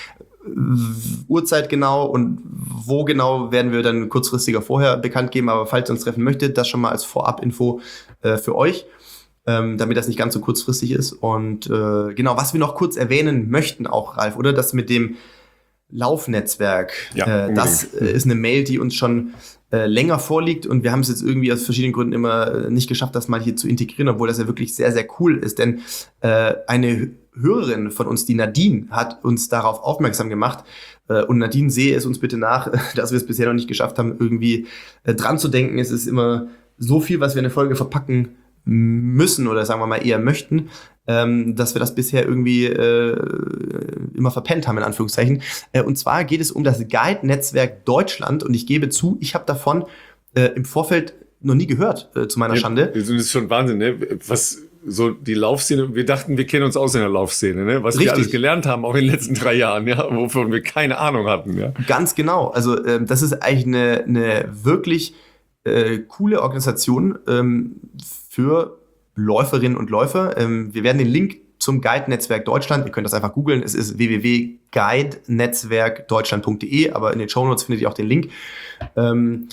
Speaker 2: Uhrzeit genau und wo genau werden wir dann kurzfristiger vorher bekannt geben, aber falls ihr uns treffen möchtet, das schon mal als Vorab-Info äh, für euch, ähm, damit das nicht ganz so kurzfristig ist. Und äh, genau, was wir noch kurz erwähnen möchten auch, Ralf, oder? Das mit dem Laufnetzwerk,
Speaker 1: ja,
Speaker 2: äh, das äh, ist eine Mail, die uns schon äh, länger vorliegt und wir haben es jetzt irgendwie aus verschiedenen Gründen immer äh, nicht geschafft, das mal hier zu integrieren, obwohl das ja wirklich sehr, sehr cool ist, denn äh, eine Hörerin von uns, die Nadine, hat uns darauf aufmerksam gemacht. Äh, und Nadine, sehe es uns bitte nach, dass wir es bisher noch nicht geschafft haben, irgendwie äh, dran zu denken. Es ist immer so viel, was wir in eine Folge verpacken müssen oder sagen wir mal eher möchten, ähm, dass wir das bisher irgendwie äh, immer verpennt haben, in Anführungszeichen. Äh, und zwar geht es um das Guide-Netzwerk Deutschland. Und ich gebe zu, ich habe davon äh, im Vorfeld noch nie gehört, äh, zu meiner
Speaker 1: ja,
Speaker 2: Schande.
Speaker 1: Das ist schon Wahnsinn, ne? Was so die Laufszene, wir dachten, wir kennen uns aus in der Laufszene, ne? Was
Speaker 2: Richtig.
Speaker 1: wir alles gelernt haben, auch in den letzten drei Jahren, ja, wovon wir keine Ahnung hatten, ja.
Speaker 2: Ganz genau. Also ähm, das ist eigentlich eine, eine wirklich äh, coole Organisation ähm, für Läuferinnen und Läufer. Ähm, wir werden den Link zum Guide-Netzwerk Deutschland, ihr könnt das einfach googeln, es ist w w w punkt guide netzwerk deutschland punkt d e, aber in den Shownotes findet ihr auch den Link. Ähm,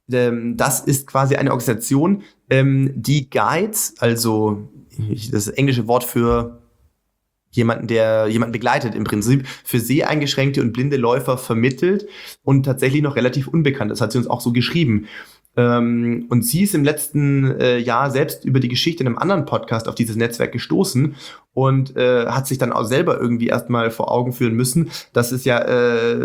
Speaker 2: das ist quasi eine Organisation, ähm, die Guides, also das englische Wort für jemanden, der jemanden begleitet im Prinzip, für seheingeschränkte und blinde Läufer vermittelt und tatsächlich noch relativ unbekannt. Das hat sie uns auch so geschrieben. Ähm, und sie ist im letzten äh, Jahr selbst über die Geschichte in einem anderen Podcast auf dieses Netzwerk gestoßen und äh, hat sich dann auch selber irgendwie erstmal vor Augen führen müssen, dass es ja, äh,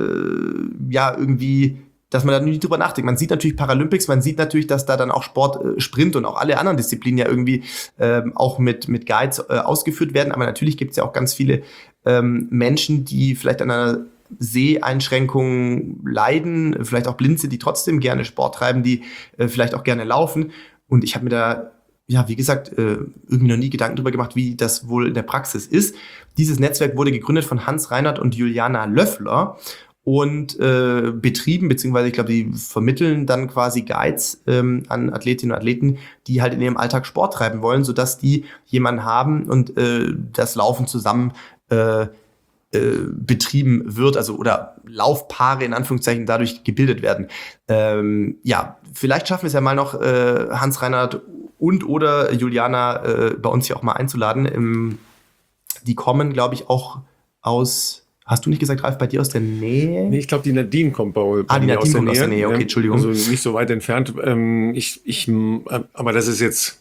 Speaker 2: ja irgendwie, dass man da nicht drüber nachdenkt. Man sieht natürlich Paralympics, man sieht natürlich, dass da dann auch Sport, äh, Sprint und auch alle anderen Disziplinen ja irgendwie ähm, auch mit, mit Guides äh, ausgeführt werden. Aber natürlich gibt es ja auch ganz viele ähm, Menschen, die vielleicht an einer Seheinschränkungen leiden, vielleicht auch blind sind, die trotzdem gerne Sport treiben, die äh, vielleicht auch gerne laufen. Und ich habe mir da, ja, wie gesagt, äh, irgendwie noch nie Gedanken darüber gemacht, wie das wohl in der Praxis ist. Dieses Netzwerk wurde gegründet von Hans Reinhardt und Juliana Löffler und äh, betrieben, beziehungsweise ich glaube, die vermitteln dann quasi Guides ähm, an Athletinnen und Athleten, die halt in ihrem Alltag Sport treiben wollen, sodass die jemanden haben und äh, das Laufen zusammen äh, betrieben wird, also oder Laufpaare in Anführungszeichen dadurch gebildet werden. Ähm, ja, vielleicht schaffen wir es ja mal noch, äh, Hans Reinhardt und oder Juliana äh, bei uns hier auch mal einzuladen. Ähm, die kommen, glaube ich, auch aus, hast du nicht gesagt, Ralf, bei dir aus der Nähe?
Speaker 1: Nee, ich glaube, die Nadine kommt bei, bei
Speaker 2: ah, die
Speaker 1: mir
Speaker 2: Nadine
Speaker 1: aus der
Speaker 2: kommt
Speaker 1: Nähe.
Speaker 2: aus der Nähe, okay, Entschuldigung.
Speaker 1: Also nicht so weit entfernt. Ähm, ich, ich, aber das ist jetzt,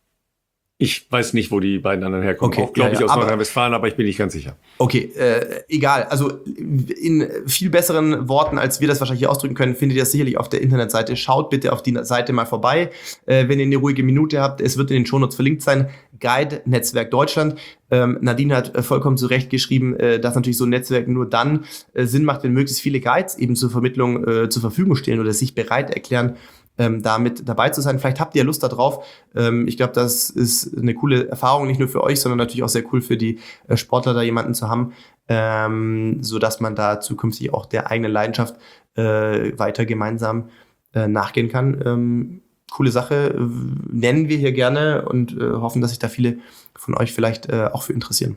Speaker 1: ich weiß nicht, wo die beiden anderen herkommen.
Speaker 2: Okay,
Speaker 1: auch, glaube
Speaker 2: ja,
Speaker 1: ich,
Speaker 2: ja,
Speaker 1: aus
Speaker 2: aber-
Speaker 1: Nordrhein-Westfalen, aber ich bin nicht ganz sicher.
Speaker 2: Okay, äh, egal. Also in viel besseren Worten, als wir das wahrscheinlich hier ausdrücken können, findet ihr das sicherlich auf der Internetseite. Schaut bitte auf die Seite mal vorbei, äh, wenn ihr eine ruhige Minute habt. Es wird in den Shownotes verlinkt sein. Guide Netzwerk Deutschland. Ähm, Nadine hat äh, vollkommen zu Recht geschrieben, äh, dass natürlich so ein Netzwerk nur dann äh, Sinn macht, wenn möglichst viele Guides eben zur Vermittlung äh, zur Verfügung stehen oder sich bereit erklären, Ähm, damit dabei zu sein. Vielleicht habt ihr Lust darauf. Ähm, ich glaube, das ist eine coole Erfahrung, nicht nur für euch, sondern natürlich auch sehr cool für die äh, Sportler, da jemanden zu haben, ähm, so dass man da zukünftig auch der eigenen Leidenschaft äh, weiter gemeinsam äh, nachgehen kann. Ähm, coole Sache, äh, nennen wir hier gerne und äh, hoffen, dass sich da viele von euch vielleicht äh, auch für interessieren.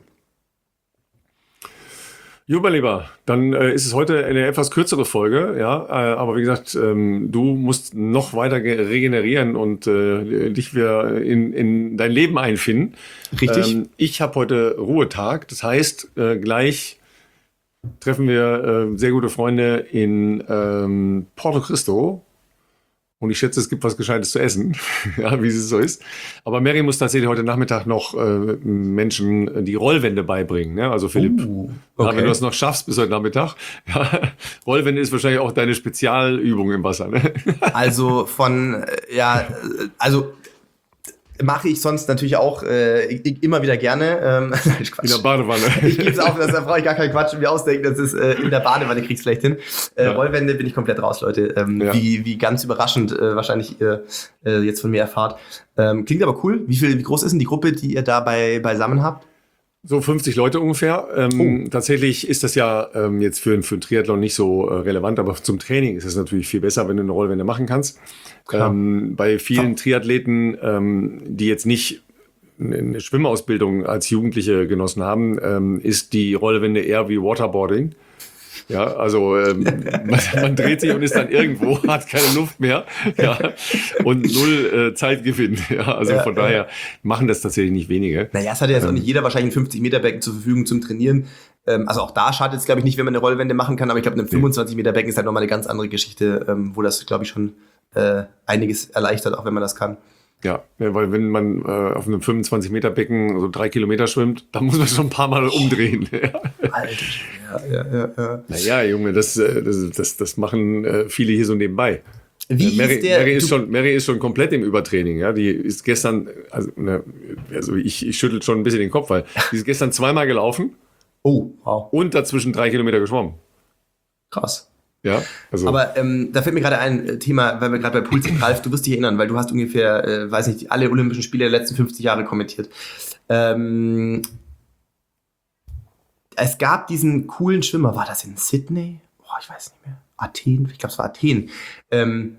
Speaker 1: Jo, mein Lieber, dann äh, ist es heute eine etwas kürzere Folge, ja, äh, aber wie gesagt, ähm, du musst noch weiter ge- regenerieren und äh, dich wieder in, in dein Leben einfinden.
Speaker 2: Richtig?
Speaker 1: Ähm, ich habe heute Ruhetag, das heißt, äh, gleich treffen wir äh, sehr gute Freunde in ähm, Porto Cristo. Und ich schätze, es gibt was Gescheites zu essen, ja, wie es so ist. Aber Mary muss tatsächlich heute Nachmittag noch äh, Menschen die Rollwände beibringen. Ne? Also Philipp,
Speaker 2: Uh,
Speaker 1: ja,
Speaker 2: okay.
Speaker 1: wenn du das noch schaffst bis heute Nachmittag. Ja, Rollwände ist wahrscheinlich auch deine Spezialübung im Wasser. Ne?
Speaker 2: Also von, äh, ja, äh, also mache ich sonst natürlich auch äh, i- immer wieder gerne. Ähm, nein, Quatsch.
Speaker 1: In der Badewanne.
Speaker 2: Ich gebe es auf, das- da brauche ich gar keinen Quatsch mir ausdenken. Das ist äh, in der Badewanne krieg's vielleicht hin. Äh,
Speaker 1: Ja.
Speaker 2: Rollwände bin ich komplett raus, Leute. Ähm,
Speaker 1: Ja.
Speaker 2: wie, wie ganz überraschend äh, wahrscheinlich ihr äh, jetzt von mir erfahrt. Ähm, klingt aber cool. Wie viel, wie groß ist denn die Gruppe, die ihr dabei beisammen habt?
Speaker 1: So fünfzig Leute ungefähr. Ähm,
Speaker 2: Oh.
Speaker 1: Tatsächlich ist das ja ähm, jetzt für, für einen Triathlon nicht so äh, relevant, aber zum Training ist es natürlich viel besser, wenn du eine Rollwände machen kannst.
Speaker 2: Klar.
Speaker 1: Ähm, bei vielen Triathleten, ähm, die jetzt nicht eine Schwimmausbildung als Jugendliche genossen haben, ähm, ist die Rollwände eher wie Waterboarding. Ja, also ähm, man, man dreht sich und ist dann irgendwo, hat keine Luft mehr, ja, und null äh, Zeitgewinn. Ja, also ja, von ja. daher machen das tatsächlich nicht wenige.
Speaker 2: Naja, es hat ja jetzt ähm, auch nicht jeder wahrscheinlich ein fünfzig-Meter-Becken zur Verfügung zum Trainieren. Ähm, also auch da schadet es, glaube ich, nicht, wenn man eine Rollwende machen kann, aber ich glaube, ein fünfundzwanzig-Meter-Becken ist halt nochmal eine ganz andere Geschichte, ähm, wo das, glaube ich, schon äh, einiges erleichtert, auch wenn man das kann.
Speaker 1: Ja, weil wenn man äh, auf einem fünfundzwanzig-Meter-Becken so drei Kilometer schwimmt, dann muss man schon ein paar Mal umdrehen.
Speaker 2: Alter, ja, ja, ja, ja.
Speaker 1: Naja, Junge, das, das, das, das machen äh, viele hier so nebenbei.
Speaker 2: Wie
Speaker 1: Mary,
Speaker 2: ist der,
Speaker 1: Mary, ist schon, Mary ist schon komplett im Übertraining. Ja, die ist gestern, also, ne, also ich, ich schüttel schon ein bisschen den Kopf, weil die ist gestern zweimal gelaufen.
Speaker 2: Oh, wow.
Speaker 1: Und dazwischen drei Kilometer geschwommen.
Speaker 2: Krass.
Speaker 1: Ja, also.
Speaker 2: Aber ähm, da fällt mir gerade ein Thema, weil wir gerade bei Pools sind. Ralf, du wirst dich erinnern, weil du hast ungefähr, äh, weiß nicht, alle Olympischen Spiele der letzten fünfzig Jahre kommentiert. Ähm, es gab diesen coolen Schwimmer, war das in Sydney? Boah, ich weiß nicht mehr. Athen? Ich glaube, es war Athen. Ähm,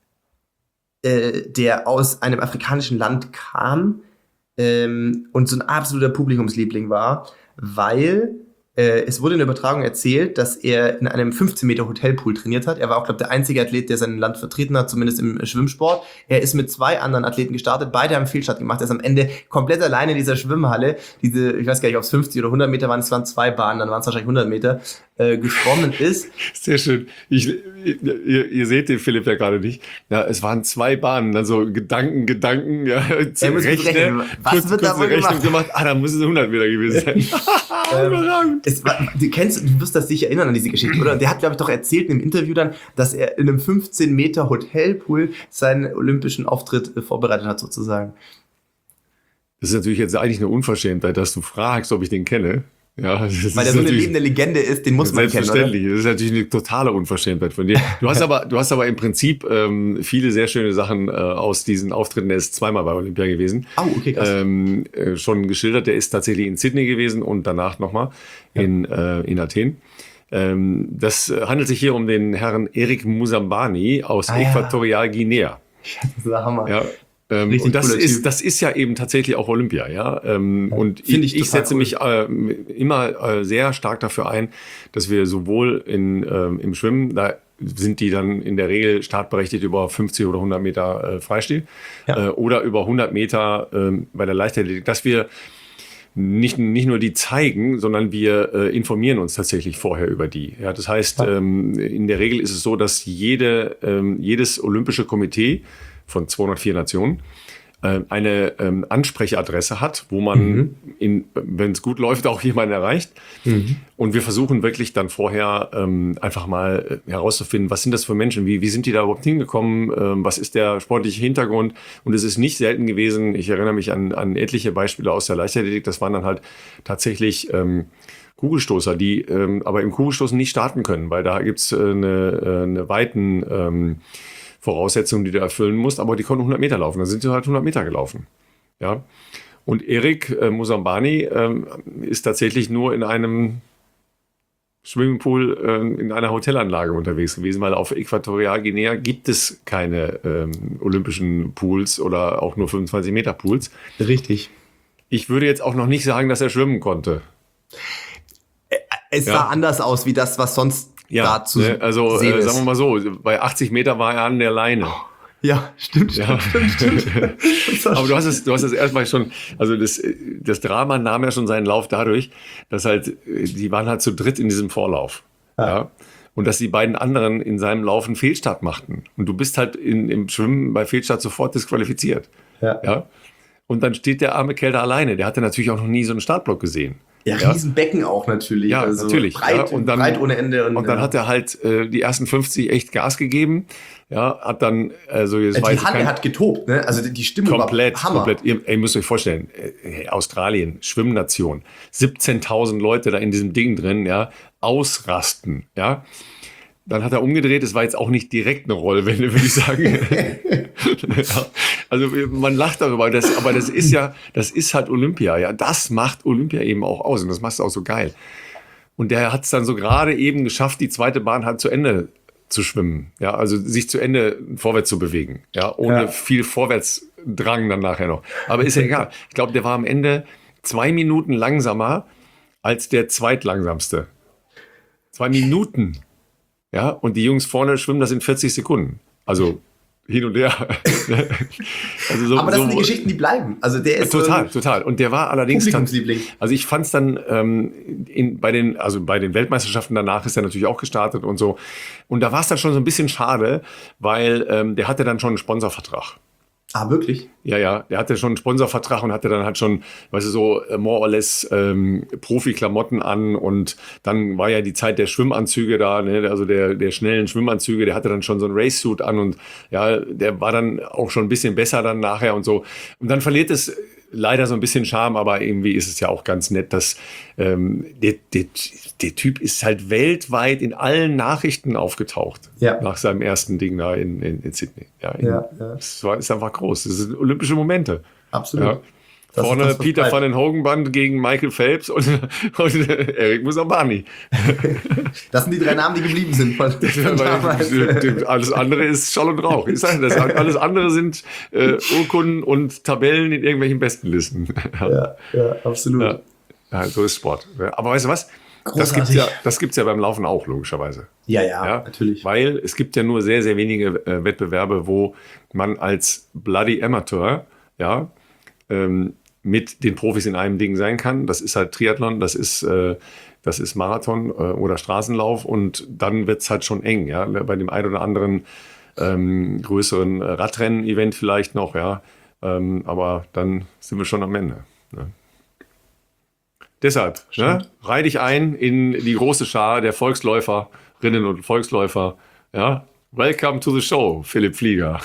Speaker 2: äh, der aus einem afrikanischen Land kam ähm, und so ein absoluter Publikumsliebling war, weil es wurde in der Übertragung erzählt, dass er in einem fünfzehn Meter Hotelpool trainiert hat. Er war auch, glaube ich, der einzige Athlet, der sein Land vertreten hat, zumindest im Schwimmsport. Er ist mit zwei anderen Athleten gestartet. Beide haben Fehlstart gemacht. Er ist am Ende komplett alleine in dieser Schwimmhalle. Diese, ich weiß gar nicht, ob es fünfzig oder hundert Meter waren. Es waren zwei Bahnen, dann waren es wahrscheinlich hundert Meter, äh, geschwommen ist.
Speaker 1: Sehr schön. Ich, ihr, ihr seht den Philipp ja gerade nicht. Ja, es waren zwei Bahnen, dann so Gedanken, Gedanken, ja.
Speaker 2: Er muss rechnen. Was kurz, wird da wohl gemacht?
Speaker 1: gemacht? Ah, da muss es hundert Meter gewesen sein.
Speaker 2: ähm, es war, du kennst, du wirst das sicher erinnern an diese Geschichte, oder? Der hat, glaube ich, doch erzählt in einem Interview dann, dass er in einem fünfzehn Meter Hotelpool seinen olympischen Auftritt äh, vorbereitet hat, sozusagen.
Speaker 1: Das ist natürlich jetzt eigentlich eine Unverschämtheit, dass du fragst, ob ich den kenne. Ja, das
Speaker 2: Weil er so eine lebende Legende ist, den muss man kennen, oder?
Speaker 1: Selbstverständlich, das ist natürlich eine totale Unverschämtheit von dir. Du hast aber, du hast aber im Prinzip ähm, viele sehr schöne Sachen äh, aus diesen Auftritten. Er ist zweimal bei Olympia gewesen.
Speaker 2: Oh, okay, krass.
Speaker 1: Ähm, äh, schon geschildert. Der ist tatsächlich in Sydney gewesen und danach nochmal ja. in, äh, in Athen. Ähm, das handelt sich hier um den Herrn Erik Musambani aus ah, Äquatorialguinea.
Speaker 2: Ja. Das ist der Hammer.
Speaker 1: Ja. Ähm, und das ist, das ist ja eben tatsächlich auch Olympia, ja. Ähm, ja und ich, ich, ich setze cool. mich äh, immer äh, sehr stark dafür ein, dass wir sowohl in, ähm, im Schwimmen, da sind die dann in der Regel startberechtigt über fünfzig oder hundert Meter äh, Freistil ja. äh, oder über hundert Meter äh, bei der Leichtathletik, dass wir nicht, nicht nur die zeigen, sondern wir äh, informieren uns tatsächlich vorher über die. Ja, das heißt, ja. ähm, in der Regel ist es so, dass jede, ähm, jedes olympische Komitee von zweihundertvier Nationen äh, eine ähm, Ansprechadresse hat, wo man, mhm. wenn es gut läuft, auch jemanden erreicht. Mhm. Und wir versuchen wirklich dann vorher ähm, einfach mal äh, herauszufinden, was sind das für Menschen, wie, wie sind die da überhaupt hingekommen, ähm, was ist der sportliche Hintergrund. Und es ist nicht selten gewesen, ich erinnere mich an, an etliche Beispiele aus der Leichtathletik, das waren dann halt tatsächlich ähm, Kugelstoßer, die ähm, aber im Kugelstoßen nicht starten können, weil da gibt's äh, eine, äh, eine weiten ähm, Voraussetzungen, die du erfüllen musst, aber die konnten hundert Meter laufen. Dann sind sie halt hundert Meter gelaufen. Ja. Und Erik äh, Musambani äh, ist tatsächlich nur in einem Swimmingpool äh, in einer Hotelanlage unterwegs gewesen, weil auf Äquatorialguinea gibt es keine ähm, olympischen Pools oder auch nur fünfundzwanzig Meter Pools.
Speaker 2: Richtig.
Speaker 1: Ich würde jetzt auch noch nicht sagen, dass er schwimmen konnte.
Speaker 2: Es sah ja. anders aus wie das, was sonst
Speaker 1: ja, dazu ne, also äh, sagen wir mal so, bei achtzig Meter war er an der Leine.
Speaker 2: Ja, stimmt, stimmt, ja. stimmt, stimmt.
Speaker 1: Aber du hast es, du hast es erstmal schon, also das, das Drama nahm ja schon seinen Lauf dadurch, dass halt, die waren halt zu dritt in diesem Vorlauf. Ja. ja. Und dass die beiden anderen in seinem Lauf einen Fehlstart machten. Und du bist halt in, im Schwimmen bei Fehlstart sofort disqualifiziert. Ja. ja. Und dann steht der arme Kerl da alleine. Der hatte natürlich auch noch nie so einen Startblock gesehen.
Speaker 2: Ja, Riesenbecken auch natürlich.
Speaker 1: Ja, also natürlich.
Speaker 2: Breit,
Speaker 1: ja, und dann,
Speaker 2: breit ohne Ende. Und,
Speaker 1: und dann ja. hat er halt äh, die ersten fünfzig echt Gas gegeben. Ja, hat dann, also jetzt
Speaker 2: die
Speaker 1: weiß
Speaker 2: Halle
Speaker 1: kein,
Speaker 2: hat getobt, ne? Also die, die Stimmung
Speaker 1: komplett,
Speaker 2: war Hammer.
Speaker 1: Komplett. Ihr, ihr müsst euch vorstellen, äh, Australien, Schwimmnation, siebzehntausend Leute da in diesem Ding drin, ja, ausrasten, ja. Dann hat er umgedreht, es war jetzt auch nicht direkt eine Rollwende, würde ich sagen. ja, also man lacht darüber, das, aber das ist ja, das ist halt Olympia, ja. Das macht Olympia eben auch aus und das macht es auch so geil. Und der hat es dann so gerade eben geschafft, die zweite Bahn halt zu Ende zu schwimmen, ja, also sich zu Ende vorwärts zu bewegen, ja, ohne ja. viel Vorwärtsdrang dann nachher noch. Aber ist ja egal. Ich glaube, der war am Ende zwei Minuten langsamer als der zweitlangsamste. Zwei Minuten. Ja, und die Jungs vorne schwimmen das in vierzig Sekunden. Also hin und her.
Speaker 2: Also so, aber das so, sind die Geschichten, die bleiben. Also der ist
Speaker 1: total, so total. Und der war allerdings
Speaker 2: Publikumsliebling.
Speaker 1: Also ich fand es dann ähm, in, bei den, also bei den Weltmeisterschaften danach ist er natürlich auch gestartet und so. Und da war es dann schon so ein bisschen schade, weil ähm, der hatte dann schon einen Sponsorvertrag.
Speaker 2: Ah, wirklich?
Speaker 1: Ja, ja, der hatte schon einen Sponsorvertrag und hatte dann halt schon, weißt du, so more or less ähm, Profi-Klamotten an und dann war ja die Zeit der Schwimmanzüge da, ne? Also der, der schnellen Schwimmanzüge, der hatte dann schon so einen Race-Suit an und ja, der war dann auch schon ein bisschen besser dann nachher und so. Und dann verliert es leider so ein bisschen Charme, aber irgendwie ist es ja auch ganz nett, dass ähm, der, der, der Typ ist halt weltweit in allen Nachrichten aufgetaucht.
Speaker 2: Ja.
Speaker 1: Nach seinem ersten Ding da in, in, in Sydney. Ja, in,
Speaker 2: ja, ja.
Speaker 1: Das war, ist einfach groß. Das sind olympische Momente.
Speaker 2: Absolut.
Speaker 1: Ja. Vorne das, Peter bleibt. Van den Hogenband gegen Michael Phelps und, und Eric Musambani.
Speaker 2: Das sind die drei Namen, die geblieben sind. Von, von
Speaker 1: alles andere ist Schall und Rauch. Ich sage das, alles andere sind äh, Urkunden und Tabellen in irgendwelchen Bestenlisten.
Speaker 2: Ja, ja, absolut.
Speaker 1: Ja. Ja, so ist Sport. Aber weißt du was?
Speaker 2: Großartig.
Speaker 1: Das gibt's ja, das gibt's ja beim Laufen auch, logischerweise.
Speaker 2: Ja, ja, ja, natürlich.
Speaker 1: Weil es gibt ja nur sehr, sehr wenige äh, Wettbewerbe, wo man als Bloody Amateur, ja, ähm, mit den Profis in einem Ding sein kann. Das ist halt Triathlon, das ist, äh, das ist Marathon äh, oder Straßenlauf und dann wird's halt schon eng, ja, bei dem ein oder anderen ähm, größeren Radrennen-Event vielleicht noch, ja, ähm, aber dann sind wir schon am Ende. Ne? Deshalb, ne, reih dich ein in die große Schar der Volksläuferinnen und Volksläufer, ja. Welcome to the show, Philipp Flieger.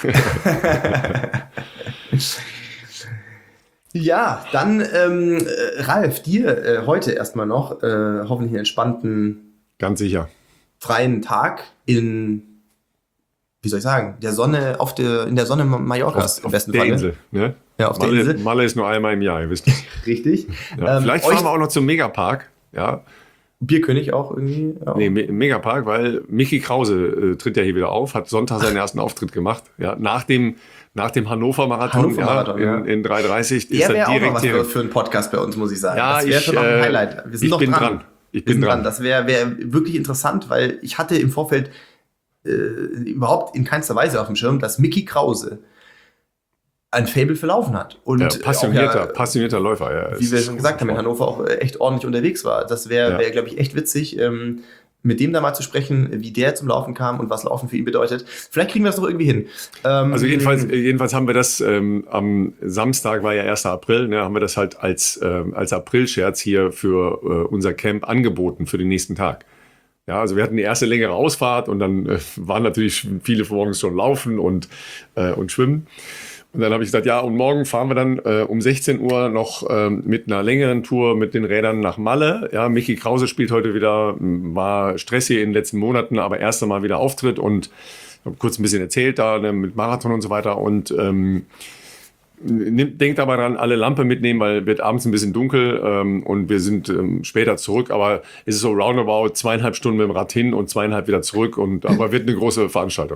Speaker 2: Ja, dann, ähm, äh, Ralf, dir äh, heute erstmal noch äh, hoffentlich einen entspannten,
Speaker 1: ganz sicher,
Speaker 2: freien Tag in, wie soll ich sagen, der Sonne, auf der, in der Sonne Mallorcas
Speaker 1: auf, im besten Falle. Insel, ne?
Speaker 2: Ja, auf
Speaker 1: Malle,
Speaker 2: der Insel.
Speaker 1: Malle ist nur einmal im Jahr, ihr wisst es.
Speaker 2: Richtig.
Speaker 1: Ja, ähm, vielleicht fahren wir auch noch zum Megapark, ja.
Speaker 2: Bierkönig auch irgendwie? Ja.
Speaker 1: Nee, im Megapark, weil Micky Krause äh, tritt ja hier wieder auf, hat Sonntag seinen ersten Auftritt gemacht, ja, nach dem Nach dem Hannover-Marathon,
Speaker 2: Hannover Marathon,
Speaker 1: ja,
Speaker 2: ja.
Speaker 1: in, in drei dreißig
Speaker 2: ist er direkt auch was für, für einen Podcast bei uns, muss ich sagen.
Speaker 1: Ja,
Speaker 2: das wäre schon noch ein Highlight. Wir sind
Speaker 1: ich
Speaker 2: noch
Speaker 1: bin
Speaker 2: dran.
Speaker 1: dran. Ich
Speaker 2: Wir
Speaker 1: bin
Speaker 2: sind
Speaker 1: dran.
Speaker 2: dran. Das wäre wär wirklich interessant, weil ich hatte im Vorfeld äh, überhaupt in keinster Weise auf dem Schirm, dass Micky Krause ein Faible für Laufen hat. Und
Speaker 1: ja, passionierter,
Speaker 2: ja,
Speaker 1: passionierter Läufer. Ja,
Speaker 2: wie wir schon gesagt haben, in Hannover auch echt ordentlich unterwegs war. Das wäre,
Speaker 1: ja.
Speaker 2: wär, glaube ich, echt witzig, ähm, mit dem da mal zu sprechen, wie der zum Laufen kam und was Laufen für ihn bedeutet. Vielleicht kriegen wir das doch irgendwie hin. Ähm,
Speaker 1: also jedenfalls, jedenfalls haben wir das ähm, am Samstag, war ja erster April, ne, haben wir das halt als, ähm, als April-Scherz hier für äh, unser Camp angeboten für den nächsten Tag. Ja, also wir hatten die erste längere Ausfahrt und dann äh, waren natürlich viele morgens schon laufen und, äh, und schwimmen. Und dann habe ich gesagt, ja, und morgen fahren wir dann äh, um sechzehn Uhr noch ähm, mit einer längeren Tour mit den Rädern nach Malle. Ja, Micky Krause spielt heute wieder, war stressig in den letzten Monaten, aber erst einmal wieder Auftritt und habe kurz ein bisschen erzählt da ne, mit Marathon und so weiter und ähm, denkt aber daran, alle Lampe mitnehmen, weil wird abends ein bisschen dunkel ähm, und wir sind ähm, später zurück, aber es ist so roundabout zweieinhalb Stunden mit dem Rad hin und zweieinhalb wieder zurück und aber wird eine große Veranstaltung.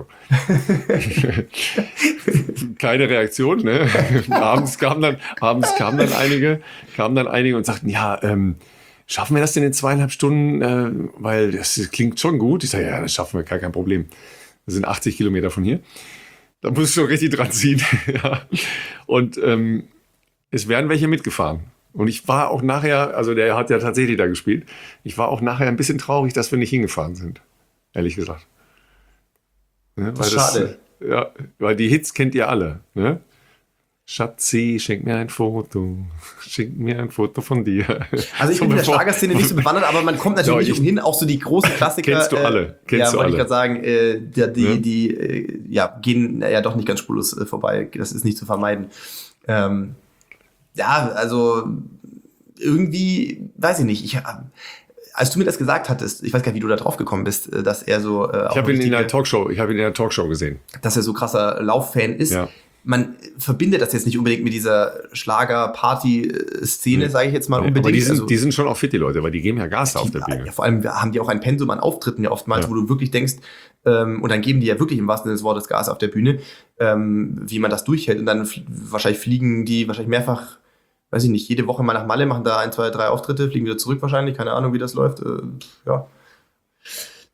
Speaker 1: Keine Reaktion, ne? abends kamen dann, abends kamen dann einige, kamen dann einige und sagten, ja, ähm, schaffen wir das denn in zweieinhalb Stunden? Äh, weil das klingt schon gut. Ich sage, ja, das schaffen wir, gar kein Problem. Das sind achtzig Kilometer von hier. Da muss ich schon richtig dran ziehen. ja. Und ähm, es werden welche mitgefahren. Und ich war auch nachher, also der hat ja tatsächlich da gespielt, ich war auch nachher ein bisschen traurig, dass wir nicht hingefahren sind. Ehrlich gesagt. Ne?
Speaker 2: Das ist schade.
Speaker 1: Das, ja, weil die Hits kennt ihr alle. Ne? Schatzi, schenk mir ein Foto. Schenk mir ein Foto von dir.
Speaker 2: Also ich bin in der Schlagerszene nicht so bewandert, aber man kommt natürlich ja, nicht umhin, auch so die großen Klassiker.
Speaker 1: Kennst du alle. Kennst
Speaker 2: ja,
Speaker 1: du
Speaker 2: wollte
Speaker 1: alle.
Speaker 2: ich gerade sagen, äh, die, die,
Speaker 1: ja.
Speaker 2: die äh, ja, gehen ja doch nicht ganz spurlos äh, vorbei. Das ist nicht zu vermeiden. Ähm, ja, also irgendwie, weiß ich nicht, ich als du mir das gesagt hattest, ich weiß gar nicht, wie du da drauf gekommen bist, dass er so äh,
Speaker 1: Ich habe ihn in einer Talkshow, ich habe ihn in einer Talkshow gesehen.
Speaker 2: Dass er so krasser Lauffan ist.
Speaker 1: Ja.
Speaker 2: Man verbindet das jetzt nicht unbedingt mit dieser Schlager-Party-Szene, mhm. sage ich jetzt mal unbedingt.
Speaker 1: Aber die sind,
Speaker 2: also,
Speaker 1: die sind schon auch fit, die Leute, weil die geben ja Gas die, auf der Bühne.
Speaker 2: Ja, vor allem haben die auch ein Pensum an Auftritten ja oftmals, ja. wo du wirklich denkst, ähm, und dann geben die ja wirklich im wahrsten Sinne des Wortes Gas auf der Bühne, ähm, wie man das durchhält. Und dann fl- wahrscheinlich fliegen die wahrscheinlich mehrfach, weiß ich nicht, jede Woche mal nach Malle, machen da ein, zwei, drei Auftritte, fliegen wieder zurück wahrscheinlich, keine Ahnung, wie das läuft. Äh, ja.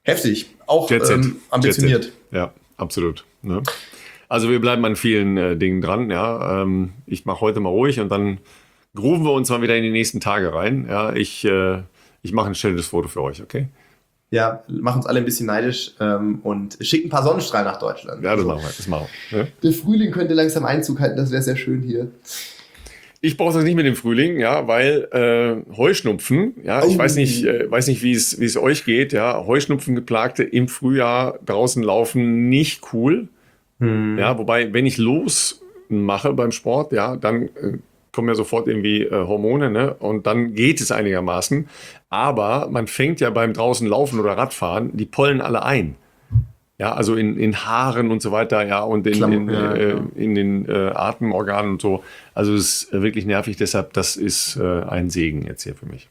Speaker 2: Heftig, auch
Speaker 1: Jet Set.
Speaker 2: ähm, ambitioniert.
Speaker 1: Jet Set. Ja, absolut. Ne? Also wir bleiben an vielen äh, Dingen dran. Ja, ähm, ich mache heute mal ruhig und dann grooven wir uns mal wieder in die nächsten Tage rein. Ja, ich, äh, ich mache ein schönes Foto für euch, okay?
Speaker 2: Ja, machen uns alle ein bisschen neidisch ähm, und schicken ein paar Sonnenstrahlen nach Deutschland.
Speaker 1: Ja, das
Speaker 2: also,
Speaker 1: machen wir. Das machen wir ne?
Speaker 2: Der Frühling könnte langsam Einzug halten, das wäre sehr schön hier.
Speaker 1: Ich brauche das nicht mit dem Frühling, ja, weil äh, Heuschnupfen, ja,
Speaker 2: Oh.
Speaker 1: ich weiß nicht, äh, weiß nicht, wie es wie es euch geht, ja, Heuschnupfengeplagte im Frühjahr draußen laufen, nicht cool.
Speaker 2: Hm.
Speaker 1: Ja, wobei, wenn ich los mache beim Sport, ja, dann äh, kommen ja sofort irgendwie äh, Hormone, ne, und dann geht es einigermaßen. Aber man fängt ja beim draußen Laufen oder Radfahren die Pollen alle ein. Ja, also in, in Haaren und so weiter, ja, und in,
Speaker 2: Klamm-
Speaker 1: in,
Speaker 2: ja,
Speaker 1: äh,
Speaker 2: ja.
Speaker 1: in den äh, Atemorganen und so. Also es ist äh, wirklich nervig, deshalb, das ist äh, ein Segen jetzt hier für mich.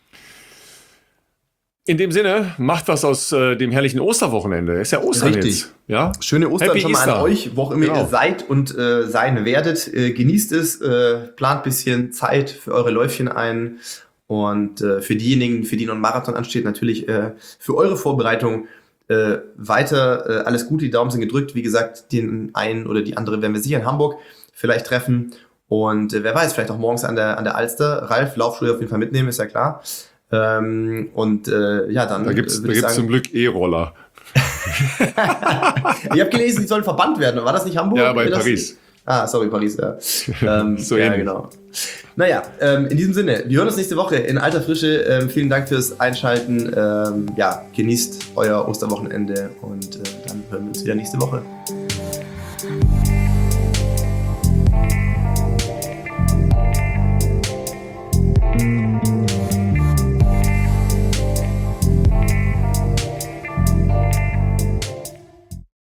Speaker 1: In dem Sinne, macht was aus äh, dem herrlichen Osterwochenende. Ist ja Ostern
Speaker 2: Richtig.
Speaker 1: jetzt. Ja?
Speaker 2: Schöne Ostern
Speaker 1: Happy
Speaker 2: schon mal
Speaker 1: Easter.
Speaker 2: an euch, wo auch immer
Speaker 1: Genau.
Speaker 2: ihr seid und äh, sein werdet. Äh, genießt es, äh, plant ein bisschen Zeit für eure Läufchen ein. Und äh, für diejenigen, für die noch ein Marathon ansteht, natürlich äh, für eure Vorbereitung äh, weiter äh, alles Gute, die Daumen sind gedrückt. Wie gesagt, den einen oder die andere werden wir sicher in Hamburg vielleicht treffen. Und äh, wer weiß, vielleicht auch morgens an der, an der Alster. Ralf, Laufschuhe auf jeden Fall mitnehmen, ist ja klar. Ähm, und äh, ja, dann
Speaker 1: Da gibt es
Speaker 2: äh, würd ich sagen,
Speaker 1: zum Glück E-Roller.
Speaker 2: ich habe gelesen, die sollen verbannt werden. War das nicht Hamburg?
Speaker 1: Ja, bei
Speaker 2: Das-
Speaker 1: Paris.
Speaker 2: Ah, sorry, Paris, ja. ähm,
Speaker 1: So
Speaker 2: ja,
Speaker 1: ähnlich.
Speaker 2: genau. Naja, ähm, in diesem Sinne, wir hören uns nächste Woche in alter Frische. Ähm, vielen Dank fürs Einschalten. Ähm, ja, genießt euer Osterwochenende und äh, dann hören wir uns wieder nächste Woche.